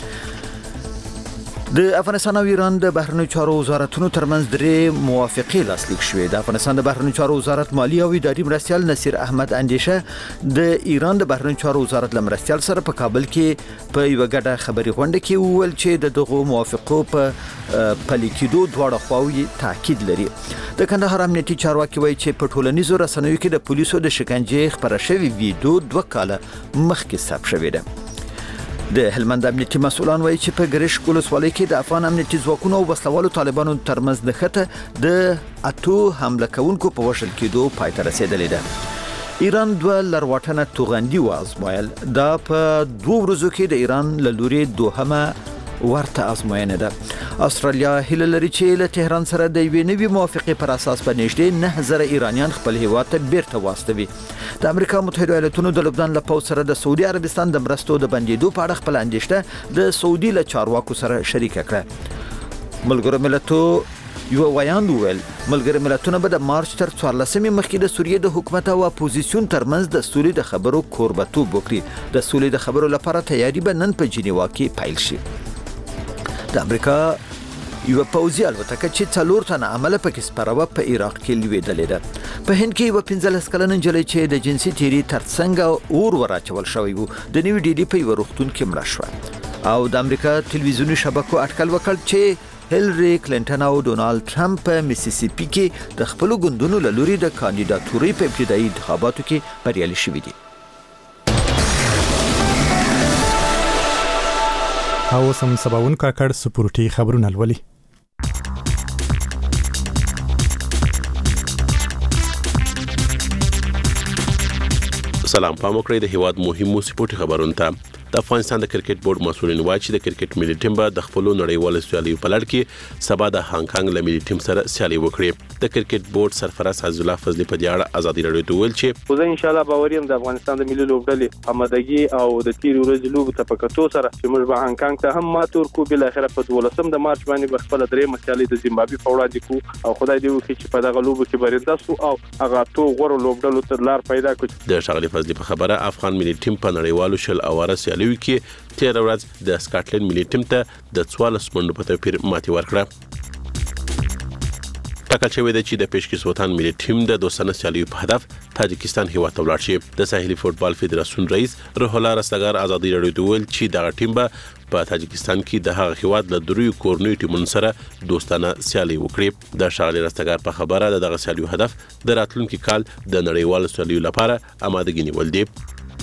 د افغانستان او ایران د بهرنیو چارو وزارتونو ترمنځ درې موافقې لاسلیک شوې. د افغانستان د بهرنیو چارو وزارت مالی او اداري مرستیال نصیر احمد اندیشه د ایران د بهرنیو چارو وزارت لمرستیال سره په کابل کې په یو غټه خبري غونډه کې وویل چې د دغه موافقو په پلي کېدو دواړه خواوې تاکید لري. د کندهار امنیتي چارواکي وایي چې په ټولنیزو رسنیو کې د پولیسو د شکنجې خبره شوې ویډیو دوه کاله مخکې ثبت شوې ده. د هلمند امنیتي مسؤلان وایي چې په ګریش ولسوالۍ کې د افغان امنیتي ځواکونو او وسلوالو طالبانو ترمنځ نښته د اتو حمله کوونکو په وژل کېدو پای ته رسېدلې ده. ایران دوه لرواټنه توغندي وازمویل. دا په دوه ورځو کې د ایران له لوري دوهمه ورته ازموینه ده. استرالیا هیله لري چې له تهران سره د یوې نوې موافقې پر اساس په نږدې نه زره ایرانیان خپل هیواد ته بیرته واستوي. د امریکا متحده ایالاتونو د لبنان له پوځ سره د سعودي عربستان د مرستو د بندیدو په اړه خپل اندېښنه د سعودي له چارواکو سره شریکه کړه. ملګرو ملتونو یو ویاند ویل ملګري ملتونه به د مارچ تر څوارلسمې مخکې د سوریې د حکومت او اپوزیسیون ترمنځ د سولې د خبرو کوربتوب وکړي. د سولې د خبرو لپاره تیاری به نن په جنیوا کې پیل شي. د امریکا یو پوځي الوتکه چې څلور تنه عمله پکې سپروه په عراق کې لویدلې ده. په هند کې یو پنځلس کلنه نجلۍ چې د جنسي تیری ترڅنګ اور وراچول شوی وو د نیو ډیلی په یو روغتون کې مړه شوه. او د امریکا تلویزیونی شبکو اټکل وکړ چې هیلری کلینټن او ډونالد ټرمپ په میسیسیپي کې د خپل ګوندونو له لوري د کاندیداتوري په ابتدایي انتخاباتو کې بریالي شوي دي. او سم سباون کاکړ سپورټي خبرونه لولي. سلام پام وکړئ د هیواد مهمو سپورټي خبرونو ته. د افغانستان د کرکټ بورډ مسؤلین وایي چې د کرکټ ملي ټیم به د خپل نړیوال سیالیو په لړ کې سبا د هانګ کانګ له ملي ټیم سره سیالي وکړي. د کرکټ بورډ سرپرست عزیز الله فضلي په دې اړه ازادي رادیو ته ویل چې زه ان شاء الله باوریم د افغانستان د ملي لوبډلې آمادګي او د تیر ورځې لوب ته پکاتو سره چې موږ به هانګ کانګ ته هم ماتور کو بل اخره په دولسم د مارچ باندې به خپل درې مسیالي د زیمبابوې په وړاندې کو او خدای دې وکړي چې په دغه لوب کې برنده سو او هغه تو غوړ لوبډلو ته لار پیدا کړي. د شغلي فضلي په خبره افغان ملي ټیم په نړیوالو شل اواره سیالیو کې تیر ورځ د سکاټلند ملي ټیم ته د څوارلس منډو په توپیر ماتې ورکړه. ټاکل شوی دی چې د پیشکش وطن ملي ټیم د دوستانه سیالیو په هدف تاجکستان هیواد ته ولاړ شي. د ساحلي فوتبال فدراسیون رئیس روح الله رستګار ازادي رادیو ته ویل چې دغه ټیم به په تاجکستان کې د هغه هیواد له دریو کورنیو ټیمونو سره دوستانه سیالي وکړي. د شغلي رستګار په خبره د دغه سیالیو هدف د راتلونکي کال د نړیوال سیالیو لپاره آمادګي نیول دي.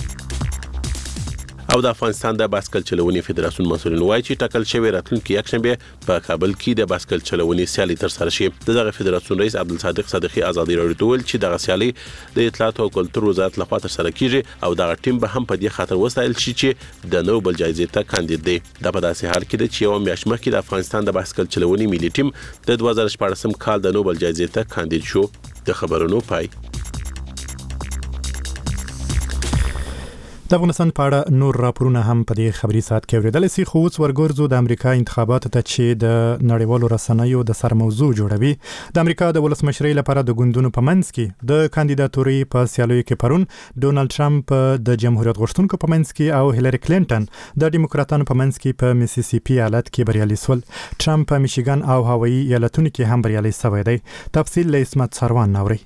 او د افغانستان د باسکل چلونې فدراسیون مسؤلین وایي چې ټاکل شوی راتلونکي یکشنبه په کابل کې د باسکل چلونې سیالي تر سره شي. دغه فدراسیون رئیس عبدالصادق صدیقی ازادي رادیو ته ویل چې دغه سیالي د اطلاعات او کلتور وزارت لخوا تر سره کیږي او دغه ټیم به هم په دې خاطر وسایل شي چې د نوبل جایزې ته کاندید دی. دا په داسې حال کې چې یو میاشت مخکې د افغانستان د باسکل چلونې ملي ټیم د دوه زره شپږم کال د نوبل جایزې ته کاندید شو. د خبرونو پای. د افغانستان په اړه نور راپورونه هم په دې خبري سات کې اوریدل سي. خو اوس ورګورځو د امریکا انتخاباتو ته چې د نړیوالو رسنیو د سرموضوع جوړوي. د امریکا د ولسمشرۍ لپاره د ګوندونو په منځ کې د کاندیداتوري په سیالیو کې پرون ډونالد ټرمپ د جمهوریت غوښتونکو په منځ کې او هیلری کلینټن د ډیموکراتانو په منځ کې په میسیسیپي ایالت کې بریالي شول. ټرمپ په میشیګان او هاوایی ایالتونو کې هم بریالي شوی دی. تفصیل له اسمت سروان نوري.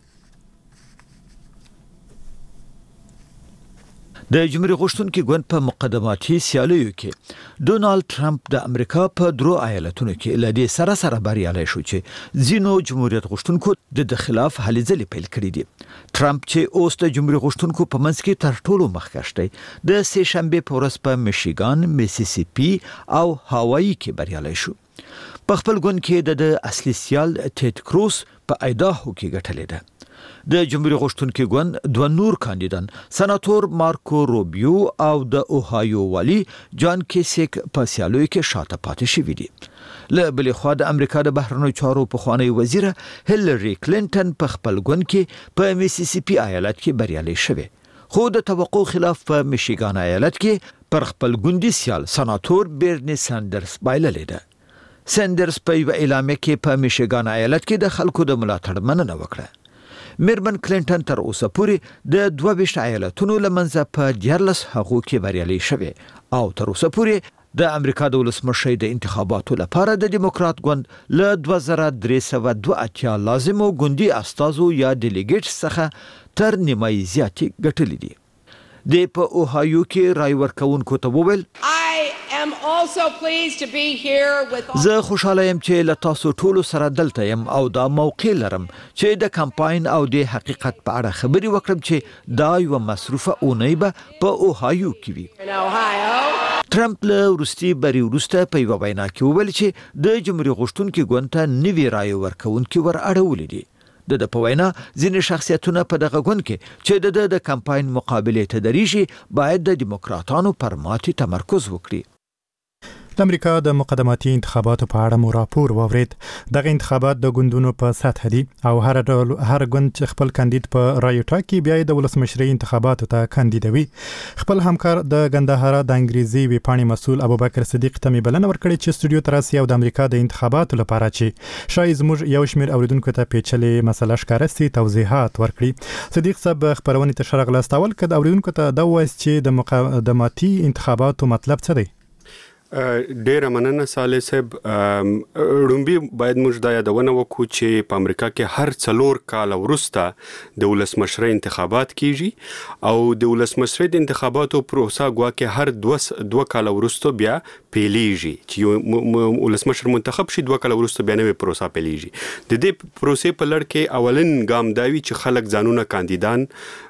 د جمهوریت غوښتونکو ګوند په مقدماتي سیالیو کې ډونالد ټرمپ د امریکا په درو ایالتونو کې لدی سره سره بریالي شو چې زینو جمهوریت غوښتونکو د خلاف هلې ځلې پیل کړې دي. ټرمپ چې اوس د جمهوریت غوښتونکو په منځ کې تر ټولو مخکښ دی د سه شنبه په ورځ په میشیګان، میسیسیپي او هاوایی کې بریالي شو. په خپل ګوند کې د اصلي سیال ټیډ کروز په ایداهو کې ګټلې ده. د جمهوریت غوښتونکو ګوند دوه نور کاندیدان سناتور مارکو روبیو او د اوهایو والی جان کیسیک په سیالیو کې شاته پاتې شوي دي. له بلې خوا د امریکا د بهرنیو چارو پخوانی وزیر هیلری کلینټن په خپل ګوند کې په میسیسیپي ایالت کې بریالي شوی، خو د توقع خلاف په میشیګان ایالت کې پر خپل ګوندي سیال سناتور بیرنی ساندرز بایللې ده. ساندرز په یو اعلامیه کې په میشیګان ایالت کې د خلکو د ملاتړ مننه وکړه. میرمن کلینټن تر اوسه پورې د دوه ویشت ایالتونو لمنځه په دیارلس هغو کې بریالي شوی او تر اوسه پورې د امریکا د ولسمشرۍ د انتخاباتو لپاره د دیموکرات ګوند له دوه زره درې سوه دوه اتیا لازمو ګوندي استازو یا ډیلیګیټس څخه تر نیمایي زیاتې ګټلې دي. د په اوهایو کې رای ورکوونکو ته وویل زه خوشاله یم چې له تاسو ټولو سره دلته یم او دا موقع لرم چې د کمپاین او د حقیقت په اړه خبرې وکړم چې دا یو مصروفه اونۍ به په اوهایو کې وي. ټرمپ له وروستي بری وروسته په یو وینا کې وویل چې د جمهوریت غوښتونکو ګوند ته نوي رای ورکوونکي ور اړولې دي. د د په وینا ځینې شخصیتونه په دغه ګوند کې چې د د کمپاین مقابلې ته درېږي باید د دیموکراتانو پر ماتې تمرکز وکړي. د امریکا د مقدماتي انتخاباتو په اړه مو راپور واورید. دغه انتخابات د ګوندونو په سطح دي او هر ډول هر ګوند چې خپل کاندید په رایو ټاکي بیا د ولسمشرۍ انتخاباتو ته کاندیدوي. خپل همکار د ګندهارا د انګریزي ویپاڼې مسؤل ابوبکر صدیق ته مې بلنه ورکړې چې استودیو ته راسي او د امریکا د انتخاباتو لپاره چې شاید زموږ یو شمېر اوریدونکو ته پیچلې مسله ښکاره سي توضیحات ورکړي. صدیق صاحب خبرونه ته شرغ لاستول کړه د اوریدونکو ته دا وایي چې د مقدماتي انتخاباتو مطلب څه دی؟ ډیره مننه صالح صاحب. رومبي باید موږ دا یادونه وکړو چې په امریکا کې هر څلور کال وروسته د ولسمشرۍ انتخابات کیږي او د ولسمشرۍ د انتخاباتو پروسه ګواکې هر دوه دوه کال وروسته بیا پیلیږي چې ولسمشر منتخب شي دوه کال وروسته بیا نوې پروسه پیلیږي. د دې پروسې په لړ کې اولن ګام دا وی چې خلک ځانونه کاندیدان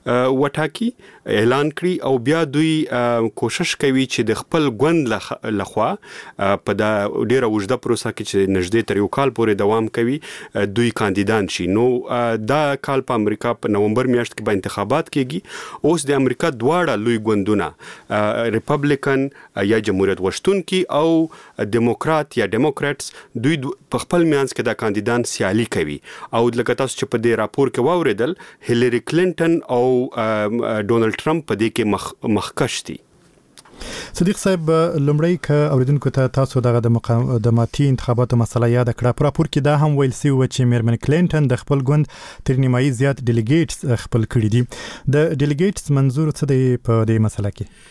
وټاکي اعلان کړي او بیا دوی کوشش کوي چې د خپل ګوند له خوا په دا ډیره وجده پروسه کې چې نږدې تر یو کال پورې دوام کوي دوی کاندیدان شي. نو دا کال په امریکا په نومبر میاشت کې به انتخابات کیږي. اوس د امریکا دواړه لوی ګوندونه ریپبلیکن یا جمهوریت غوښتونکي او دیموکرات یا ډیموکراتس دوی په خپل میانس کې دا کاندیدان سیالي کوي او لکه تاسو چې په دې راپور کې واوریدل هیلری کلینټن او ډونالد ټرمپ په دې کې مخ مخکښ دي. صدیق صاحب لمړی ک اوریدونکو ته تاسو دغه د مقدماتي انتخاباتو مسله یاد کړه. په راپور کې دا هم ویل سی و چې میرمن کلینټن د خپل ګوند تر نیمایي زیات ډیلیګیټس خپل کړي دي. د ډیلیګیټس منظور څه دی په دې مسله کې؟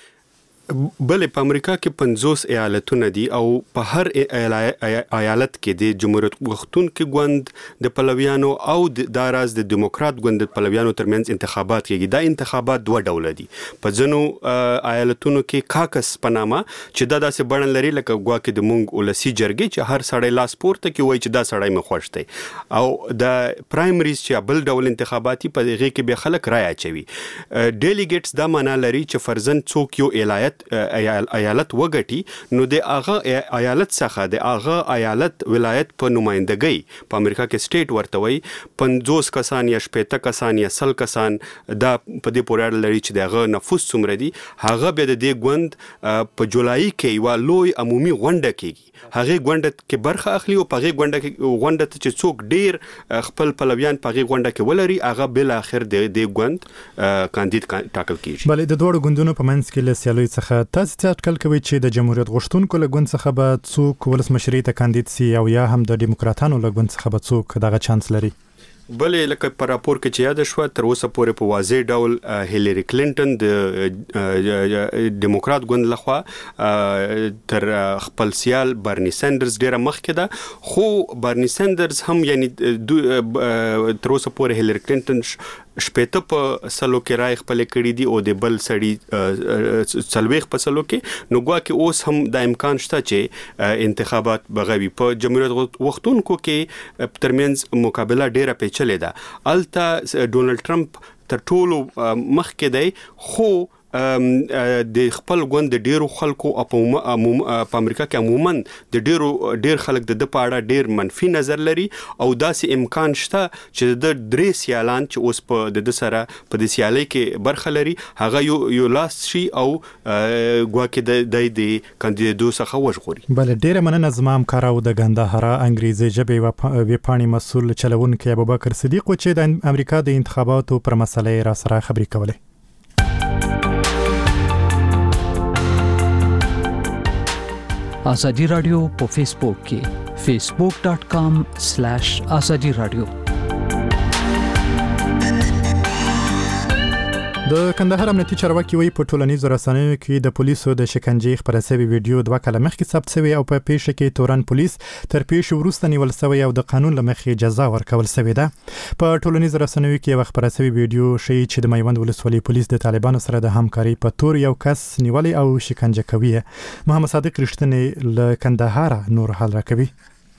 بلې په امریکا کې پنځوس ایالتونه دي او په هر ایالت کې د جمهوریت غوښتونکو ګوند د پلویانو او د راز د دیموکرات ګوند د پلویانو ترمنځ انتخابات کېږي. دا انتخابات دوه ډول دي. په ځینو ایالتونو کې کاکس په نامه چې دا داسې بڼه لري لکه ګواکې د مونږ ولسی جرګې چې هر سړی لاس پورته کوي وایي چې دا سړی مې خوښ دی او د پرایمریز چې بل ډول انتخاباتي په هغې کې به خلک رای اچوي. ډیلیګیټس دا معنا لري چې فرضاً څوک یو ولایت ایالت ایالت وګټي نو د هغه ایالت څخه د هغه ایالت ولایت په نمائندګۍ په امریکا کې سټیټ ورته وي پنځوس کسان یا شپږ کسان یا سل کسان دا په دې پورې اړه لري چې دغه نفوس څومره دي هغه به د دې غوند په جولای کې یو لوی عمومي غونډه کېږي هغه غونډه کې برخه اخلي او په هغه غونډه کې غونډه ته چې څوک ډیر خپل پلویان په هغه غونډه کې ولري هغه بل اخر د دې غوند کاندید ټاکل کیږي. بلې د دوړو غوندونو په منځ کې له سیالۍ څخه تاسو څه اټکل کوي چې د جمهوریت غوښتونکو له غوند څخه به څوک ولسمشرۍ ته کاندید سي او یا هم د دیموکراتانو له غوند څخه به څوک دغه چانس لري؟ بلې لکه په راپور کې چې یاد شو تر اوسه پورې په واضح ډول هیلری کلینټن د دیموکرات ګوند لخوا تر خپل سیال برني سندرز ډیره مخکې ده خو برني سندرز هم یعنی تر اوسه پورې هیلری کلینټن شپېته په سلو کې رای خپل کړی دی او د بل سړی څلويخ په سلو کې نو ګواکې اوس هم د امکان شته چې انتخابات بغوي په جمهوریت وختونکو کې ترمنځ مقابله ډیره پیچلې ده الته ډونالد ټرمپ تر ټولو مخکې دی خو د خپل ګوند د ډیرو خلکو په امریکا کې عموما د ډیرو ډیر خلک د په اړه ډیر منفي نظر لري او داسې امکان شته چې د درې سیالان چې اوس په د سره په د سیالۍ کې برخه لري هغه یو یو لاس شي او ګواکې د د کاندیدو څخه وژغوري. بل ډیره مننه زما همکار او د ګندهارا انګریزي ژبې ویپاڼې مسول چلوونکی ابوبکر صدیق چې د امریکا د انتخاباتو پر مسلې را سره خبرې کولې. آزادی رادیو په فیسبوک کې facebook dot com slash azadi radio. د کندهار امنیتي چارواکي وایي په ټولنیزو رسنیو کې د پولیسو د شکنجې خبره شوی ویډیو دوه کاله مخکې ثبت شوی او په پیښه کې تورن پولیس تر پیښې وروسته نیول شوی او د قانون له مخې جزا ورکول شوی ده. په ټولنیزو رسنیو کې یو خبره شوی ویډیو ښیي چې د میوند ولسوالۍ پولیس د طالبانو سره د همکاري په تور یو کس نیولې او شکنجه کوي. محمد صادق رښتینی له کندهار نور حال راکوي.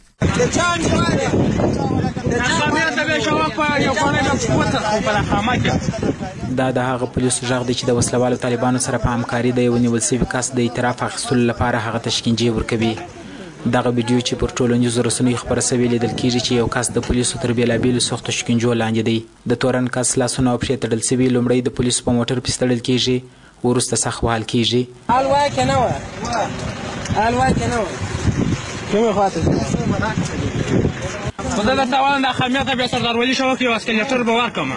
دا د هغه پولیسو ژغ دی چې د وسلوالو طالبانو سره په همکاري د یو نیول شوي کس د اعتراف اخیستلو لپاره هغه ته شکنجې ورکوي. دغه ویډیو چې پر ټولنیزو رسنیو خپره شوې لیدل کېږي چې یو کس د پولیسو تر بېلابېلو سختو شکنجو لاندې دی. د تورن کس لاسونه او پښې تړل شوي لومړی د پولیسو په موټر پسې تړل کېږي وروسته سخت وهل کېږي. حال وای که نه وه حال وای که نه وه کومې خواته خو زه درته وایم دا خمیته بیا سردارولي شوه که یو اسکلیټر به ورکړم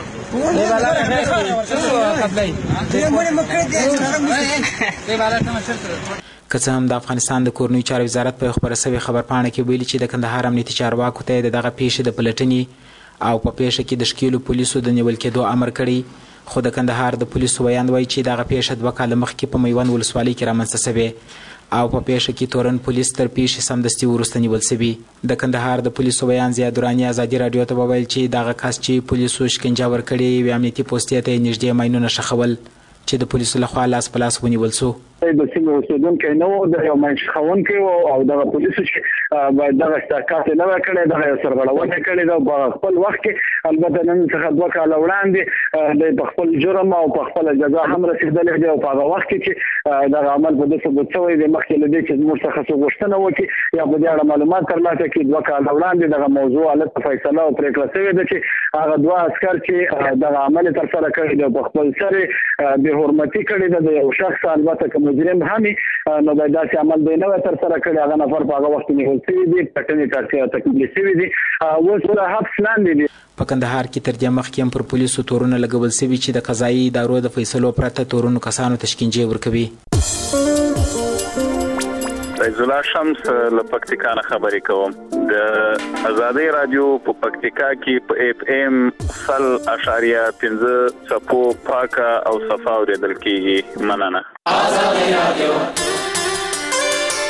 که څه هم د افغانستان د کورنیو چارو وزارت په خبره شوې خبرپاڼه کې ویلي چې د کندهار امنیتي چارواکو ته د دغه پیښې د پلټنې او په پیښه کې د ښکېلو پولیسو د نیول کېدو امر کړی خو د کندهار د پولیسو ویاند وایي چې دغه پیښه دوه کاله مخکې په میوند ولسوالۍ کې رامنځته شوې او په پیښه کې تورن پولیس تر پیښې سمدستي وروسته نیول شوي. د کندهار د پولیسو بیان زیاد دراني ازادي رادیو ته وویل چې دغه کس چې پولیسو شکنجه ورکړې یوې امنیتي پوستې ته یې نږدې ماینونه ښخول چې د پولیسو لخوا لاس په لاس ونیول شو. د سیمې اوسېدونکی نه و د یو منځ ښوونکی و او دغه پولیسو چې باید دغه احتکاک یې نه وی کړی دغه یې سرغړونه کړې ده په خپل وخت کې البته نن څخه دوه کاله وړاندې دی په خپل جرم او په خپله جزا هم رسېدلی دی او په هغه وخت کې چې دغه عمل په ده ثبوت شوی دی مخکې له دې چې زموږ څخه څه غوښتنه وکړي یا په دې اړه معلومات ترلاسه کړي دوه کاله وړاندې دغه موضوع هلته فیصله او پرېکړه شوې ده چې هغه دوه عسکر چې دغه عمل یې ترسره کړی دی په خپل سر یې بې حرمتي کړې ده د یو شخص البته که مجرم هم نو دا داسې عمل دی نه وی ترسره کړی هغه نفر په هغه وخت کې نیول شوي دي پټنې تکمیل شوي دي اوس د حبس لاندې دي. په کندهار کې تر دې مخکې هم پر پولیسو تورونه لګول شوي چې د قضایي ادارو د فیصلو پرته تورونو کسانو ته شکنجې ورکوي. فیض الله شمس له پکتیکا نه خبرې کوم. د آزادی رادیو په پکتیکا کې په اف ام سل اشاریه پنځه څپو پاکه او صفا اورېدل کېږي. مننه. آزادی رادیو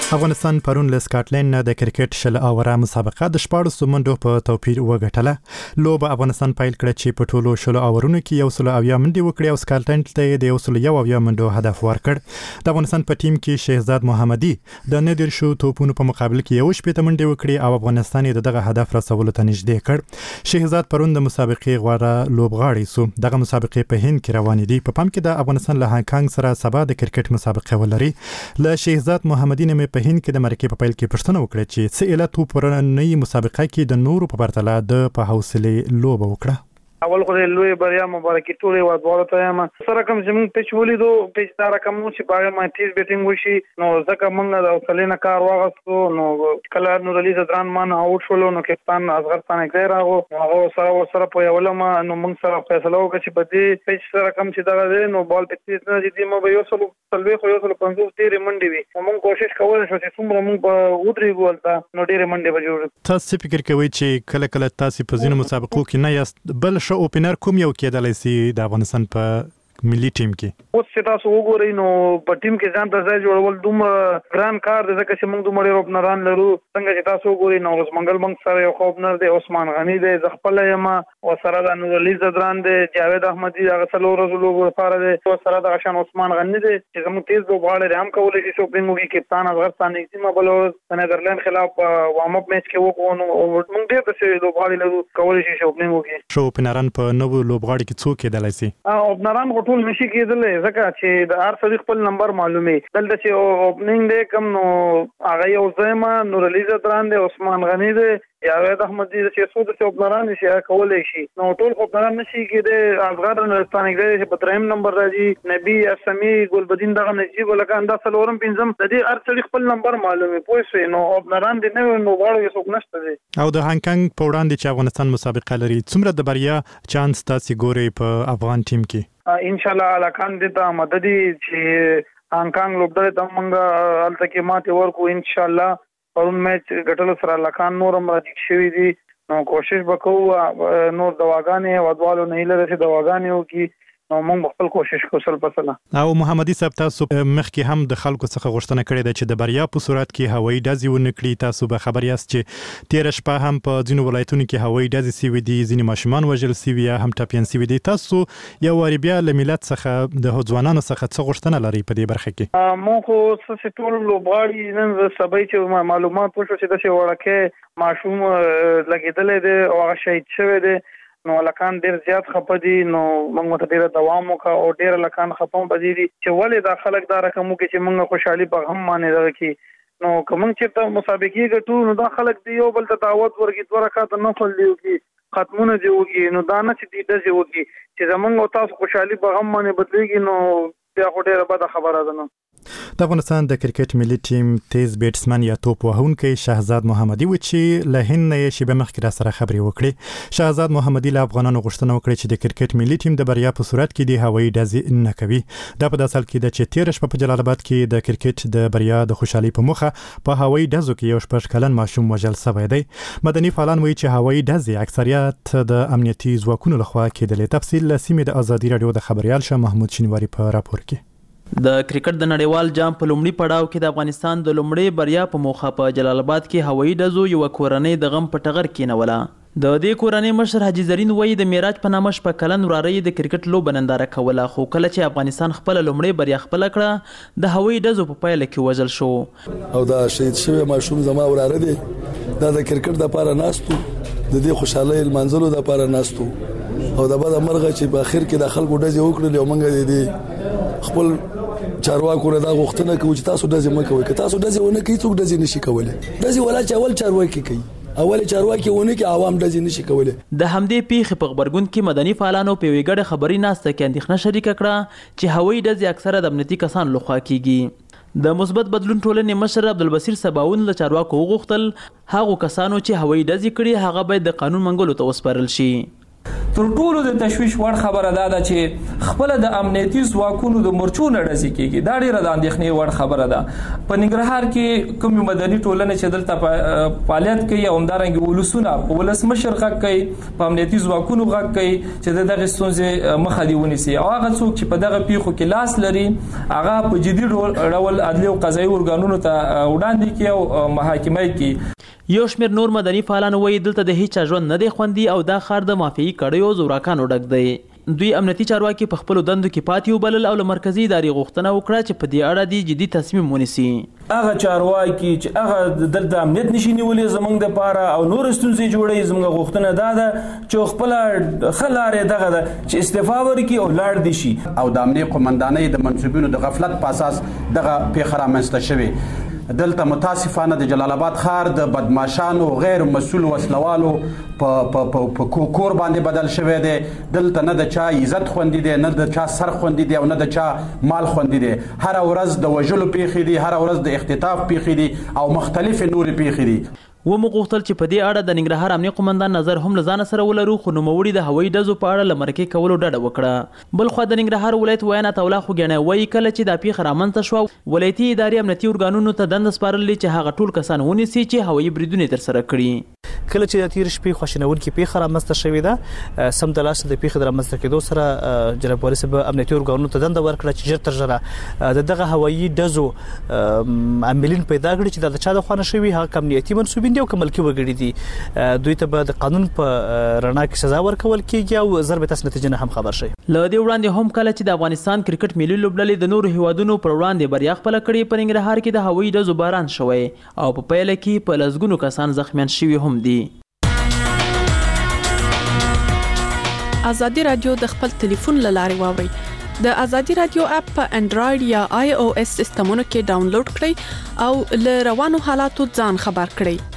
افغانستان پرون له سکاټلند نه د کرکټ شل اوره مسابقه د شپاړسو منډو په توپیر وګټله. لوبه افغانستان پیل کړ چې په ټولو شل اورونو کې یو سل اویا منډې وکړي او سکاټلند ته د یو سل یو اویا منډو هدف ورکړ. د افغانستان په ټیم کې شهزاد محمدي د نادر شو توپونو په مقابل کې یو شپږ منډې وکړي او افغانستان یې دغه هدف رسولو ته نږدې کړ. شهزاد پرون د مسابقې غوړه لوبغاړی سو. دغه مسابقې په هند کې روانې دي. په پام کې د افغانستان له هانګ کانګ سره سبا د کرکټ مسابقه ولري. له شهزاد محمدي نه په هند کې د مرکې په پیل کې پښتنه وکړه چې څه علت و پرنۍ مسابقه کې د نورو په پرتله د په حوصله لوبه وکړه. اول خو د لوی بریا مبارکي ټولې وادواله ته یم. سره کوم چې موږ پیچ ولیدو پیچ دا رقم چې باغ ما تیز بیټینګ وشي نو ځکه موږ د حوصله نه کار واغستو. نو کله نور علي زدران مان اوټ شولو نو کپتان اصغر ثاني ځای راغو هغه سره سره په یولما نو موږ سره فیصله وکړه چې په دې پیچ سره کوم چې دا دی نو بال په تیز نه دي مو به یو سلو سلوي خو یو سلو پنځوس ډېرې منډې وي. موږ کوشش کوو چې څومره موږ په ودرې ګولتا نو ډېرې منډې به جوړ. تاسو فکر کوئ چې کله کله تاسو په ځینو مسابقو کې نه یاست بل ښه اوپنر کوم یو کېدلای شي د افغانستان په ملي ټیم کې؟ اوس چې تاسو وګورئ نو په ټیم کې ځان ته ځای جوړول دومره ګران کار دی ځکه چې موږ دومره اوپنران لرو. څنګه چې تاسو وګورئ نو اوس منګل موږ سره یو اوپنر دی عثمان غنی دی زه خپل یم او سره د نور علي زدران دی جاوید احمدي هغه څلور ورځې لوبو لپاره دی او سره د غشان عثمان غنی دی چې زموږ تیز لوبغاړي هم کولی شي شوپینګ وکړي. کپتان اصغر ثاني سیمه بل د نیدرلند خلاف وارم اپ میچ کې وکړو نو موږ ډېر څه لوبغاړي لرو کولی شي شوپینګ وکړي. شو اوپنران په نوو لوبغاړي کې څوک کېدلای شي؟ اوپنران ټول نشي کېدل ځکه چې د هر څه خپل نمبر معلومي. دلته چې اوپننګ دی کم نو هغه یو زما نور علي زدران دی عثمان غنی دی جاوید احمدي چې څو د اوپنران شي کولای شي نو ټول اوپنران نشي کېدل. اصغر نورستاني دی چې په دریم نمبر راځي نبی اسمي ګلبدین دغه نجیب ولکه انده څلورم پنځم د دې هر څه خپل نمبر معلومي پوه شئ نو اوپنران دي نه نو غواړي څوک نشته دي. او د هانګ کانګ په وړاندې چې افغانستان مسابقه لري څومره د بریا چانس تاسو ګوري په افغان ټیم کې؟ ان شاء الله الکان دې ته مددي چې هانګ کانګ لوبډل ته موږ الته کې ماته ورکو ان شاء الله. پرون میچ ګټل سره الکان نورم راځي شوی دي نو کوشش وکړو نور دواګانې ودوالو نه لري چې دواګانې وکي نو موږ خپل کوشش کوو سل په سل. او محمدي صاحب تاسو مخکې هم د خلکو څخه غوښتنه کړې ده چې د بریا په صورت کې هوایي ډزې ونکړي. تاسو به خبر یاست چې تیر شپه هم په ځینو ولایتونو کې هوایي ډزې سوي دي ځینې ماشومان وژل سوي یا هم ټپیان سوي دي. تاسو یو واري بیا له ملت څخه د ځوانانو څخه څه غوښتنه لري په دې برخه کې؟ مو خو څه ټول لوبغاړي نن سبا چې معلومات وشو چې د څه وړکه ماشوم لګیدلې ده او هغه شهید شوی دی نو لکان ډیر زیات خپدي نو موږ ته ډیر دوام وکړو او ډیر لکان خپم پدې دي چې ولې دا خلک دا رقمو کې چې موږ خوشحالي په هم باندې درکې نو کوم چې ته مسابقې ګټو نو دا خلک دی یو بل ته دعوت ورکړي دوه رکعات نفل دی وکي ختمونه دی وکي نو دا نه چې دې د وکي چې زمونږ او تاسو خوشحالي په هم باندې بدلېږي نو بیا خو ډیره بده خبره ده. نو د افغانستان د کرکټ ملي ټیم تیز بیټسمن یا توپ وهونکی شهزاد محمدي و چې له هند نه شیبه مخکې را سره خبرې وکړي. شهزاد محمدي له افغانانو غوښتنه وکړه چې د کرکټ ملي ټیم د بریا په صورت کې د هوایي ډزې نه کوي. دا په داسې حال کې ده چې تیر شپه په جلال آباد کې د کرکټ د بریا د خوشحالي په مخه په هوایي ډزو کې یو شپږ کلن ماشوم وژل شوی دی. مدني فعالان وایي چې هوایي ډزې اکثریت د امنیتي ځواکونو لخوا کېدلې. تفصیل له سیمې د ازادي راډیو د خبريال شاه محمود شینواری په راپور کې. د کرکټ د نړیوال جام په لومړي پړاو کې د افغانستان د لومړي بریا په موخه په جلال آباد کې هوایي ډزو یو کورنۍ د غم په ټغر کې نه ولا. د دې کورنۍ مشر حاجی زرین وایي د میراج په نامه شپه کلن وراره د کرکټ لوبه ننداره کوله خو کله چې افغانستان خپل لومړي بریا خپل کړه د هوایي ډزو په پایله کې وژل شو. او دا شهید شوی ماشوم زما وراره دی دا د کرکټ د پاره ناستو د دې خوشحالي منځلو د پاره ناستو او د بعد مرغه چې په اخر کې د خلکو ډزې وکړل او موږ دې خپل چارواکو نه دا غوښتنه کوي چې تاسو ډزې مکوئ که تاسو ډزې ونه کوي څوک ډزې نشي کولی. ډزې ولا چې اول چارواکي کوي اول چارواکي ونه کوي عوام ډزې نشي کولی. د همدې پیښې په خبرګون کې مدني فعالانو په یوې ګډه خبري ناسته کې اندېښنه شریکه کړه چې هوایي ډزې اکثره د امنیتي کسانو لخوا کیږي. د مثبت بدلون ټولنې مشر عبدالبصیر سباون له چارواکو وغوښتل هغو کسانو چې هوایي ډزې کړي هغه باید د قانون منګولو ته وسپارل شي. تر ټولو د تشویش وړ خبره دا ده چې خپل د امنیتي ځواکونو د مرچو نړزي کیږي. دا ډیره د اندېښنې وړ خبره ده. په ننګرهار کې کوم مدني ټولنه چې دلته فعالیت کوي او همدارنګه ولسونه په ولسمشر غږ کوي، په امنیتي ځواکونو غږ کوي چې دغه ستونزې مخه دی ونیسي، او هغه څوک چې په دغه پیښو کې لاس لري هغه په جدي ډول عدلي او قضایي ارګانونو ته وړاندې کوي او محاکمه کوي. یو شمېر نور مدني فعالان وایي دلته د هیچا ژوند نه دی خوندي او دا ښار د مافیایي کړیو زوراکانو ډک دی. دوی امنیتي چارواکي په خپلو دندو کې پاتې وبلل او له مرکزي ادارې غوښتنه وکړه چې په دې اړه دې جدي تصمیم ونیسي. هغه چارواکي چې هغه دلته امنیت نشي نیولې زمونږ دپاره او نور ستونزې جوړوي، زموږ غوښتنه دا ده چې خپله ښه لارې دغه ده چې استعفا ورکړي او لاړ دي شي. او د امنیې قومندانۍ د منصوبینو د غفلت په اساس دغه پیښه رامنځته شوې. دلته متاسفانه د جلال آباد ښار د بدمعشانو غیر مسؤل وسلوالو په کور باندې بدل شوی دی. دلته نه د چا عزت خوندي دی، نه د چا سر خوندي دی او نه د چا مال خوندي دی. هر ورځ د وژلو پیښې دي، هر ورځ د اختطاف پیښې دي او مختلفې نورې پیښې دي. ومو غوښتل چې په دې اړه د ننګرهار امنیه قومندان نظر هم له ځانه سره ولرو، خو نوموړي د هوایي ډزو په اړه له مرکې کولو ډډه وکړه. بل خوا د ننګرهار ولایت ویاند عطاالله خوږیاڼی وایي کله چې دا پیښه رامنځته شوه ولایتي ادارې امنیتي ارګانونو ته دنده سپارلې چې هغه ټول کسان ونیسي چې هوایي بریدونه ترسره کړي. کله چې د تیر شپې خواشینونکې پیښه رامنځته شوې ده، سم د لاسه د پیښې د رامنځته کېدو سره جناب والي صاحب امنیتي ارګانونو ته دنده ورکړه چې ژر تر ژره د دغه هوایي ډزو عاملین پیدا کړي چې د چا د خوا نه شوي، هغه امنیتي منصوبین دي او که ملکي وګړي دي. دوی ته به د قانون په رڼا کې سزا ورکول کېږي او ضرب تاسو نتیجه نه هم خبر شي. له دې وړاندې هم کله چې د افغانستان کرکټ ملي لوبډلې د نورو هیوادونو پر وړاندې بریا خپله کړې، په ننګرهار کې د هوایي ډزو باران شوی او په پیله کې په لسګونو کسان زخمیان شوي هم دي. ازادي رادیو د خپل ټلیفون له لارې واورئ. د ازادي رادیو اپ په انډراید یا آی او اس سیستمونو کې ډاونلوډ کړئ او له روانو حالاتو ځان خبر کړئ.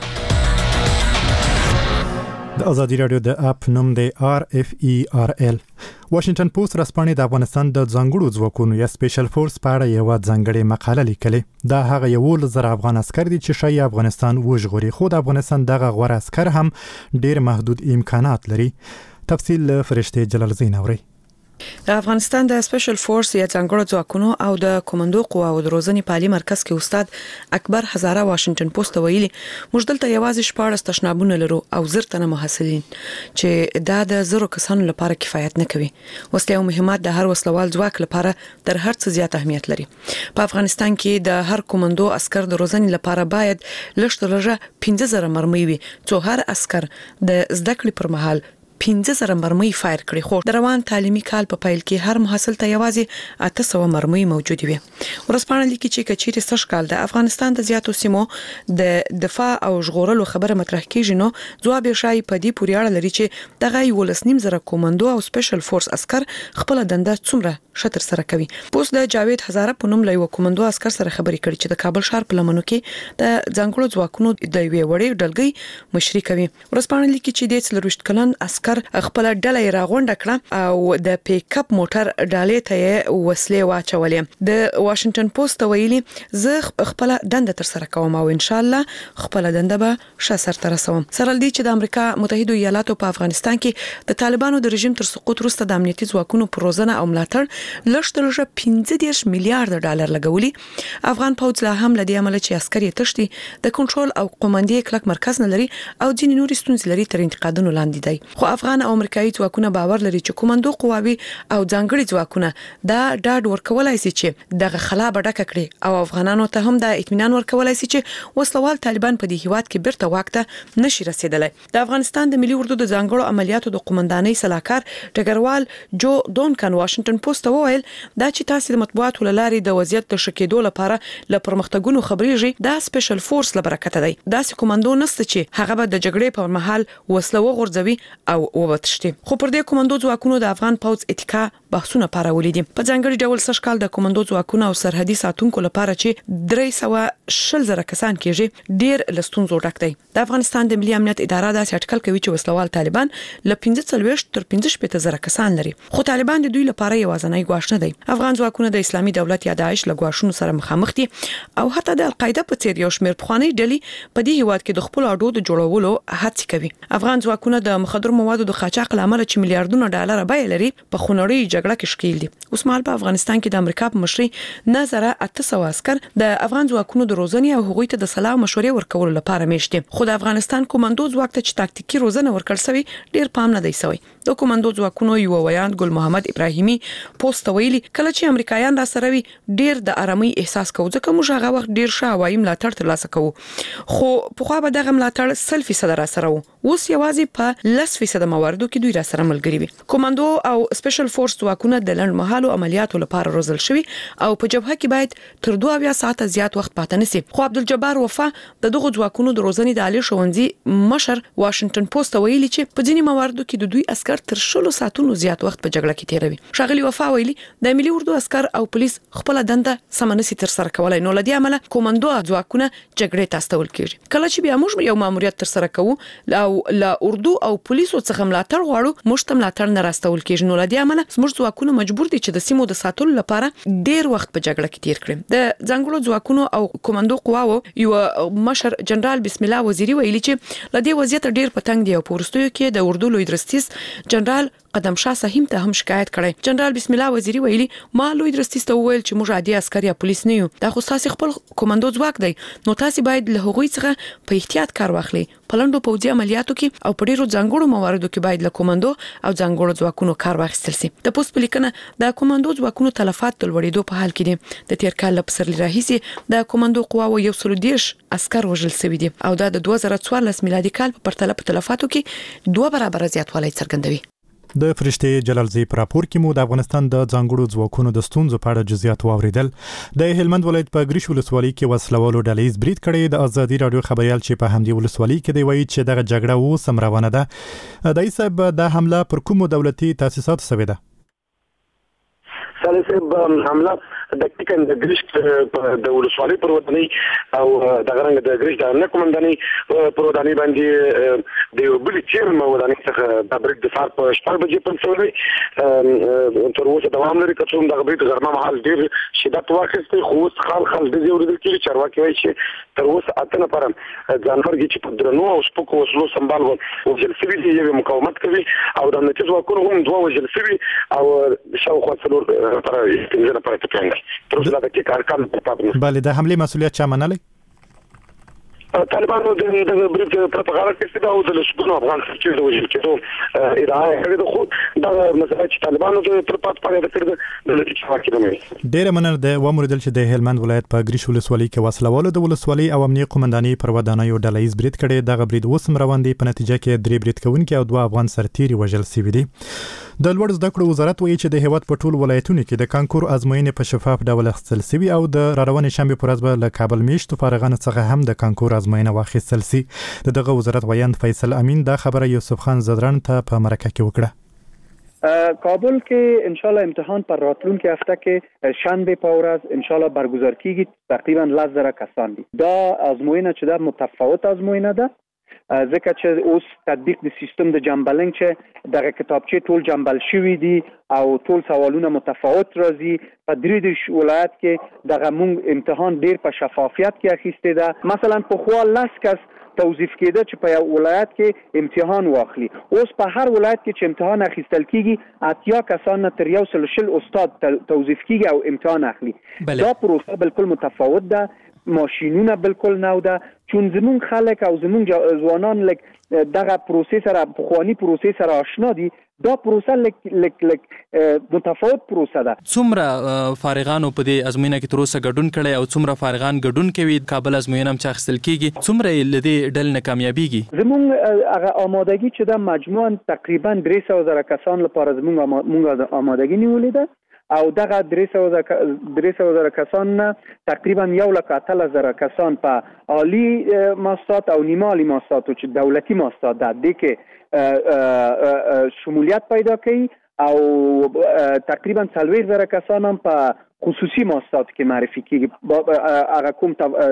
د ازادي رادیو د اپ نوم دی آر اف ای آر ال. واشنگټن پوسټ رسپانې د افغانستان د ځانګړو ځواکونو یا سپیشل فورس په اړه یو ځانګړې مقاله لیکلې. دا هغه یو لزر افغان عسكر دي چې شای افغانستان وژغوري، خو د افغانستان دغه غوړ عسكر هم ډیر محدود امکانات لري. تفصیل فرشته جلال زین اوري. د افغانستان د سپیشل فورس یا ځانګړو ځواکونو او د کمانډو قواو د روزنې پالي مرکز کې استاد اکبر هزاره واشنگټن پوسټ ویلي موږ دلته یوازې شپږ تشنابونه لرو او زر تنه محصلین چې دا د زرو کسانو لپاره کفایت نه کوي. وسله او مهمات د هر وسلوال ځواک لپاره تر هر څه زیات اهمیت لري. په افغانستان کې د هر کمانډو عسكر د روزنې لپاره باید لږ تر لږه پنځه زره مرمۍ وي، څو هر عسكر د زده کړې پر مهال پنځه زره مرمۍ فایر کړي. خو د روان تعلیمي کال په پیل کې هر محصل ته یوازې اته سوه مرمۍ موجود وي. ورسپانه لیکي چې کچيري سږ کال د افغانستان د زیاتو سیمو د دفاع او ژغورلو خبره مطرح کیږي، نو ځواب یې شای په دې پورې اړه لري چې دغه ولس نیم زره کمانډو او سپیشل فورس عسكر خپل دنده څومره شتر سره کوي. پوسټ د جاوید هزاره په نوم لوي کمانډو عسكر سره خبرې کړي چې د کابل ښار په لمنو کې د ځانګړو ځواکونو د وی وړي ډلګي مشري کوي. ورسپانه لیکي چې د څلرويشت کلن عسكر خپل ډله راغونډه کړه او د پیک اپ موټر ډالې ته وسلې واچولې. د واشنگټن پوسټ ویلي زه خپل دنده تر سره کوم او ان شاء الله خپل دنده به ښه سرته رسوم. سره دې چې د امریکا متحده ایالاتو په افغانستان کې د طالبانو د رژیم تر سقوط وروسته د امنیتي ځواکونو پر روزنه او ملاتړ لږ تر لږه پنځه دېرش میلیارډ ډالر لګولي. افغان پوځ لا هم لدی عمل چې عسکري تشتي د کنټرول او قومندې کلک مرکز نه لري او ځینې نورې ستونزې لري تر انتقادونو لاندې دی. خو افغان او امریکایي ځواکونه باور لري چې کمانډو قواوي او ځانګړي ځواکونه دا ډاډ ورکولای شي چې دغه خلابه ډکه کړي او افغانانو ته هم د اطمینان ورکولای شي چې وسلوال طالبان په دې هیواد کې بیرته واک ته نشي رسیدلی. د افغانستان د ملي اردو د ځانګړو عملیاتو د قومندانۍ سلاکار ټګروال جو دونکن واشنگټن پوسټ وویل دا چې تاسو د مطبوعاتو لارې د وضعیت د شکېدو لپاره ل پرمختګونو خبرېږي دا سپیشل فورس لپاره دی. دا سې کمانډو نسته چې هغه به د جګړې په مهال وسله وغورځوي او وبتشتي. خو پر دې کمانډو ځواکونو د افغان پوځ اتکا بحثونه پارولې دي. په ځانګړي ډول سږ کال د کمانډو ځواکونو او سرحدي ساتونکو لپاره چې درې سوه شل زره کسان کېږي ډیر لستونزو ډک دی. د افغانستان د ملي امنیت اداره دا اټکل کوي چې وسلوال طالبان ل پنځه څلوېښت تر پنځه شپږ زره کسان لري، خو طالبان د دوی لپاره یوازنی رواني ګواښ نه دی. افغان ځواکونه د اسلامي دولت یا داعش له ګواښونو سره مخامخ دي او حتی د القاعده په څیر یو شمېر پخوانی ډلې په دې هیواد کې د خپل اډو د جوړولو هڅه کوي. افغان ځواکونه د مخدر موادو د قاچاق لامل چې میلیارډونه ډالر بیه لري په خونړۍ جګړه کې ښکیل دي. اوس مهال په افغانستان کې د امریکا په مشرۍ نظر اته سوه عسكر د افغان ځواکونو د روزنې او هغوی ته د صلاح مشورې ورکولو لپاره میشته. خو د افغانستان کوماندو ځواک ته چې تاکتیکي روزنه ورکړل شوی ډیر پام نه دی شوی. د کوماندو ځواکونو یو ویاند ګل محمد ابراهیمي پوسټ ویلي کله چې امریکایان را سره وي ډیر د آرامۍ احساس کوو ځکه موږ هغه وخت ډیر شاوایي ملاتړ ترلاسه کوو. خو په خو به دغه ملاتړ سل فیصد را سره وو. اوس یوازې په لس فیصد مواردو کې دوی را سره ملګري وي. کوماندو او سپیشل فورس ځواکونه د لنډ مهالو عملیاتو لپاره روزل شوی او په جبهه کې باید تر دوه اویا ساعته زیات وخت پاتې نشي. خو عبدالجبار وفا د دغه ځواکونو د روزنې د عالی ښوونځي مشر واشنگټن پوسټ ویلي چې په ځینې مواردو کې د دوی عسكر تر شلو ساعتونو زیات وخت په جګړه کې تیروي. شاغلی وفا ویلي د ملي اردو عسكر او پولیس خپل دنده سمنسي تر سره کولای نو لدی عمله کوماندو ځواکونه جګړې ته استول کیږي. کله چې بیا موږ یو ماموریت تر سره کوو او لا اردو او پولیسو څخه ملاتړ غواړو موږ ته ملاتړ نه راستول کیږي. نو لدی عمله موږ ځواکونه مجبور دي چې د سیمو د ساتلو لپاره ډیر وخت په جګړه کې تیر کړي. د ځنګلو ځواکونو او کوماندو قواو یو مشر جنرال بسم الله وزیری ویلي چې لدی وضعیت ډیر پتنګ دی او پورستوي کې د اردو لوی درستیس جنرال قدم شاه سهیم ته هم شکایت کړي. جنرال بسم الله وزیری ویلي ما لوی درستیس ته ویل چې موږ عادي عسكر یا پولیس نه یو. دا خو تاسو خپل کوماندو ځواک دی نو تاسو باید له هغوی څخه په احتیاط کار واخلئ. پلندو پوځي عملیاتو کې او په ډیرو ځانګړو مواردو کې باید له کوماندو او ځانګړو ځواکونو کار واخیستل شي. د پوسټ لیکنه د کوماندو ځواکونو تلفات تل وړېدو په حال کې دي. د تیر کال په سرلی راهیسي د کوماندو قواو یو سل دیش عسكر وژل شوی دي او دا د دوه زره څوارلس میلادي کال په پرتله په تلفاتو کې دوه برابر زیاتوالی څرګندوي. د فرشتي جلالزی پر راپور کې مو د افغانستان د ځانګړو ځواکونو د ستونزو په اړه جزئیات واوریدل. د هلمند ولایت په ګریش ولسوالۍ کې وسلوالو ډلې برید کړی. د ازادي رادیو خبريال چې په همدې ولسوالۍ کې دی وایي چې دغه جګړه اوس هم روانه ده. د ایسب د حمله پر کومو دولتي تاسیسات شوې ده؟ سالسه حمله د ټیکن د ګریش د ولسوالۍ پر ودانۍ او د غرنګ د ګریش د نه کومنداني پر ودانۍ باندې د یو بل چیرم ودانۍ څخه د برید د سار په شپږ بجې په څوري تر اوسه دوام لري. کوم د برید غرمه مهال ډیر شدت واخیسته خو اوس خال خال د زیور د کلی چارواکي وایي چې تر اوسه اتنه پر ځانفرګي چې په درنو او سپکو وسلو سمبال او جلسوي دي یو مقاومت کوي او د نتیجه واکونو هم دوه وجلسوي او شاوخوا څلور پر انځنه پاتې پیانګ تر اوسه دا کې کار کول پاتې. بله د حمله مسؤلیت چا منلی؟ طالبانو د د برید په غاړه کې دا او د لسګونو افغان چې د وژل کېدو ادعا کړې ده خو دا مسله چې طالبانو د پر پات پاره کړې د لږ چا کې نه ډېر مننه د ومردل چې د هلمند ولایت په ګریش ولسوالۍ کې وسلوالو د ولسوالۍ او امنیه قومنداني پر ودانیو ډلهیز برید کړي. دغه برید اوس هم روان دی. په نتیجه کې درې برید کوونکي او دوه افغان سرتیري وژل شوي دي. د لوړ زده کړو وزارت وایي چې د هیواد په ټول ولایتونو کې د کانکور ازموینې په شفاف ډول اخیستل شوي او د راروانې شنبې په ورځ به له کابل میشتو فارغانو څخه هم د کانکور ازموینه واخیستل شي. د دغه وزارت ویاند فیصل امین دا خبره یوسف خان زدران ته په مرکه کې وکړه. کابل کې ان شاء الله امتحان پر راتلونکي هفته کې شنبه په ورځ ان شاء الله برگزار کیږي. تقریبا لس زره کسان دي. دا ازموینه چې دا متفاوت ازموینه ده ځکه چې اوس تطبیق د سیستم د جنبلنګ چې دغه کتابچې ټول جنبل شوی دي او ټول سوالونه متفاوت راځي. په درې د ولایت کې دغه مونږ امتحان ډیر په شفافیت کې اخیسته ده. مثلا په خوا لس کس توظیف کېده چې په یو ولایت کې امتحان واخلي. اوس په هر ولایت کې چې امتحان اخیستل کیږي اتیا کسان تر یو سل شل استاد توظیف کیږي او امتحان اخلي. دا پروسه بالکل متفاوت ده. ماشینونه بالکل نو ده چون زمون خلک او زمون ځوانان لک دغه پروسه سره بخوانی پروسه سره آشنا دي. دا پروسه لک لک لک متفاوت پروسه ده. څومره فارغانو په دې ازموینه کې تر اوسه ګډون کړي او څومره فارغان ګډون کوي؟ کابل ازموینه هم چې اخیستل کیږي څومره لدی ډل نه کامیابیږي؟ زمون هغه آمادگی چې د مجموعاً تقریبا درې سوه زره کسان لپاره زمون مونږه آمادگی نیولې ده او دغه درې سوه زره کسان نه تقریبا یو لک اتلس زره کسان په عالی ماستات او نیمه عالی ماستات چې دولتي ماستات ده د کې شمولیت پیدا کوي او تقریبا څلوېښت زره کسان هم په خصوصي ماستات کې معرفي کیږي. هغه کوم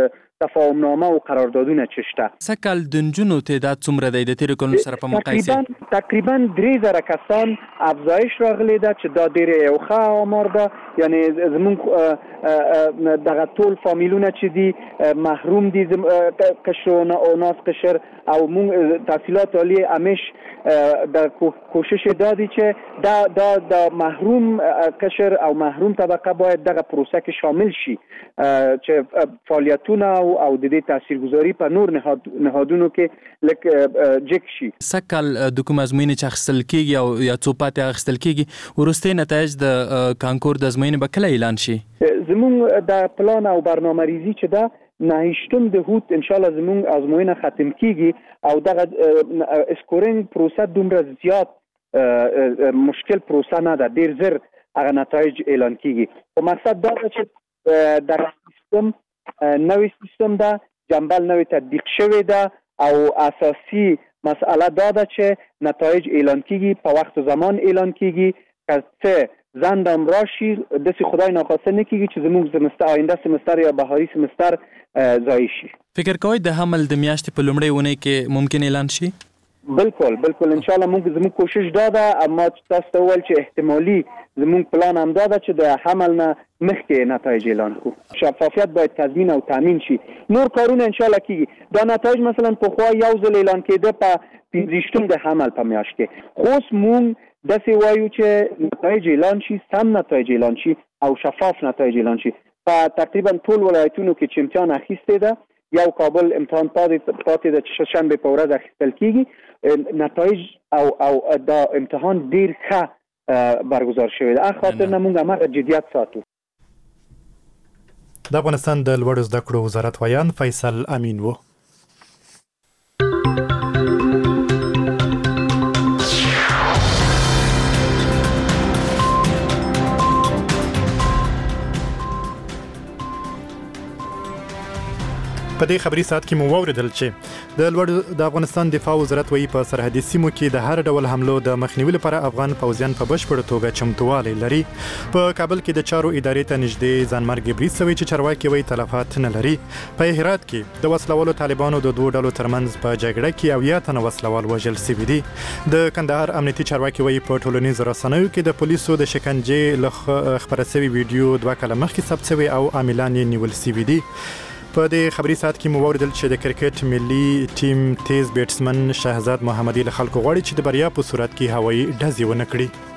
تفاهمنامه او قراردادونه چې شته. سکل د نجونو تعداد څومره دی د تیر کلونو سره په مقایسه؟ تقریبا تقریبا درې زره کسان افزایش راغلی ده چې دا ډېر یو ښه آمار ده. یعنی زموږ دغه ټول فامیلونه چې دي محروم دي قشر او ناس قشر او موږ تحصیلات عالی همیش د کوشش دادی چې دا دا د محروم قشر او محروم طبقه باید دغه پروسه کې شامل شي چې فعالیتونه او د دې تاثیرګذاري په نور نهادونو کې لکه جک شي. سکل د کوم ازموینې چې اخیستل کیږي او یا څو پاتې اخیستل کیږي وروستي نتایج د کانکور د ازموینې به کله اعلان شي؟ زموږ د پلان او برنامه‌ریزی چې دا نهشتم د هوت ان شاء الله زموږ ازموینه ختم کیږي او دغه اسکورینګ پروسه دومره زیات مشکل پروسه نه ده، ډیر زر هغه نتایج اعلان کیږي. او مقصد دا چې دغه سیستم نوې سیستم ده، جنبل نوې تطبیق شوی ده او اساسي مسئله دا ده چې نتایج اعلان کیږي په وخت و زمان اعلان کیږي که زندم راشي دسی خدای ناخواسته نکیږي چې زموږ سمستر آینده سمستر یا بهاري سمستر ضایع شي. فکر کوئ د حمل د میاشتې په لومړۍ اونۍ کې ممکن اعلان شي؟ بالکل بالکل ان شاء الله موږ زموږ کوشش دا ده، اما تاسو ته ویل چې احتمالي زموږ پلان هم دا ده چې د حمل نه مخکې نتایج اعلان کړو. شفافیت باید تضمین او تامین شي. نور کارونه ان شاء الله کیږي. دا نتایج مثلا په خوا یو ځل اعلان کېده په پنځه د حمل په میاشت کې، خو موږ داسې وایو چې نتایج اعلان شي، سم نتایج اعلان شي او شفاف نتایج اعلان شي. په تقریبا ټول ولایتونو کې چې امتحان اخیسته ده، یو کابل امتحان پاتې ده چې شنبه په ورځ اخیستل کیږي. نتایج او او دا امتحان ډیر ښه برگزار شوی ده. اخ خاطر نه موږ هغه جدیت ساتو. د افغانستان د لوړو زده کړو وزارت ویان فیصل امین وو. په دې خبري سات کې مو ووریدل چې د لوړ د افغانستان دفاع وزارت وایي په سرحدي سیمو کې د هر ډول حملو د مخنیوي لپاره افغان پوځیان په بشپړ توګه چمتووالی لري. په کابل کې د چارو ادارې ته نږدې ځانمرګ بریټ سوي چې چارواکي وایي تلفات نه لري. په هرات کې د وسلوالو طالبانو د دوه ډلو ترمنځ په جګړه کې اویا تنه وسلوال وژل شوي دي. د کندهار امنیتي چارواکي وایي په ټولنیزو رسنیو کې د پولیسو د شکنجې له خبره شوی ویډیو دوه کاله مخکې ثبت شوی او عاملان یې نیول شوي دي. په دې خبري سات کې مو ووریدل چې د کرکټ ملي ټیم تیز بیټسمن شهزاد محمدي له خلکو غواړي چې د بریا په صورت کې هوایي ډزې ونه کړي.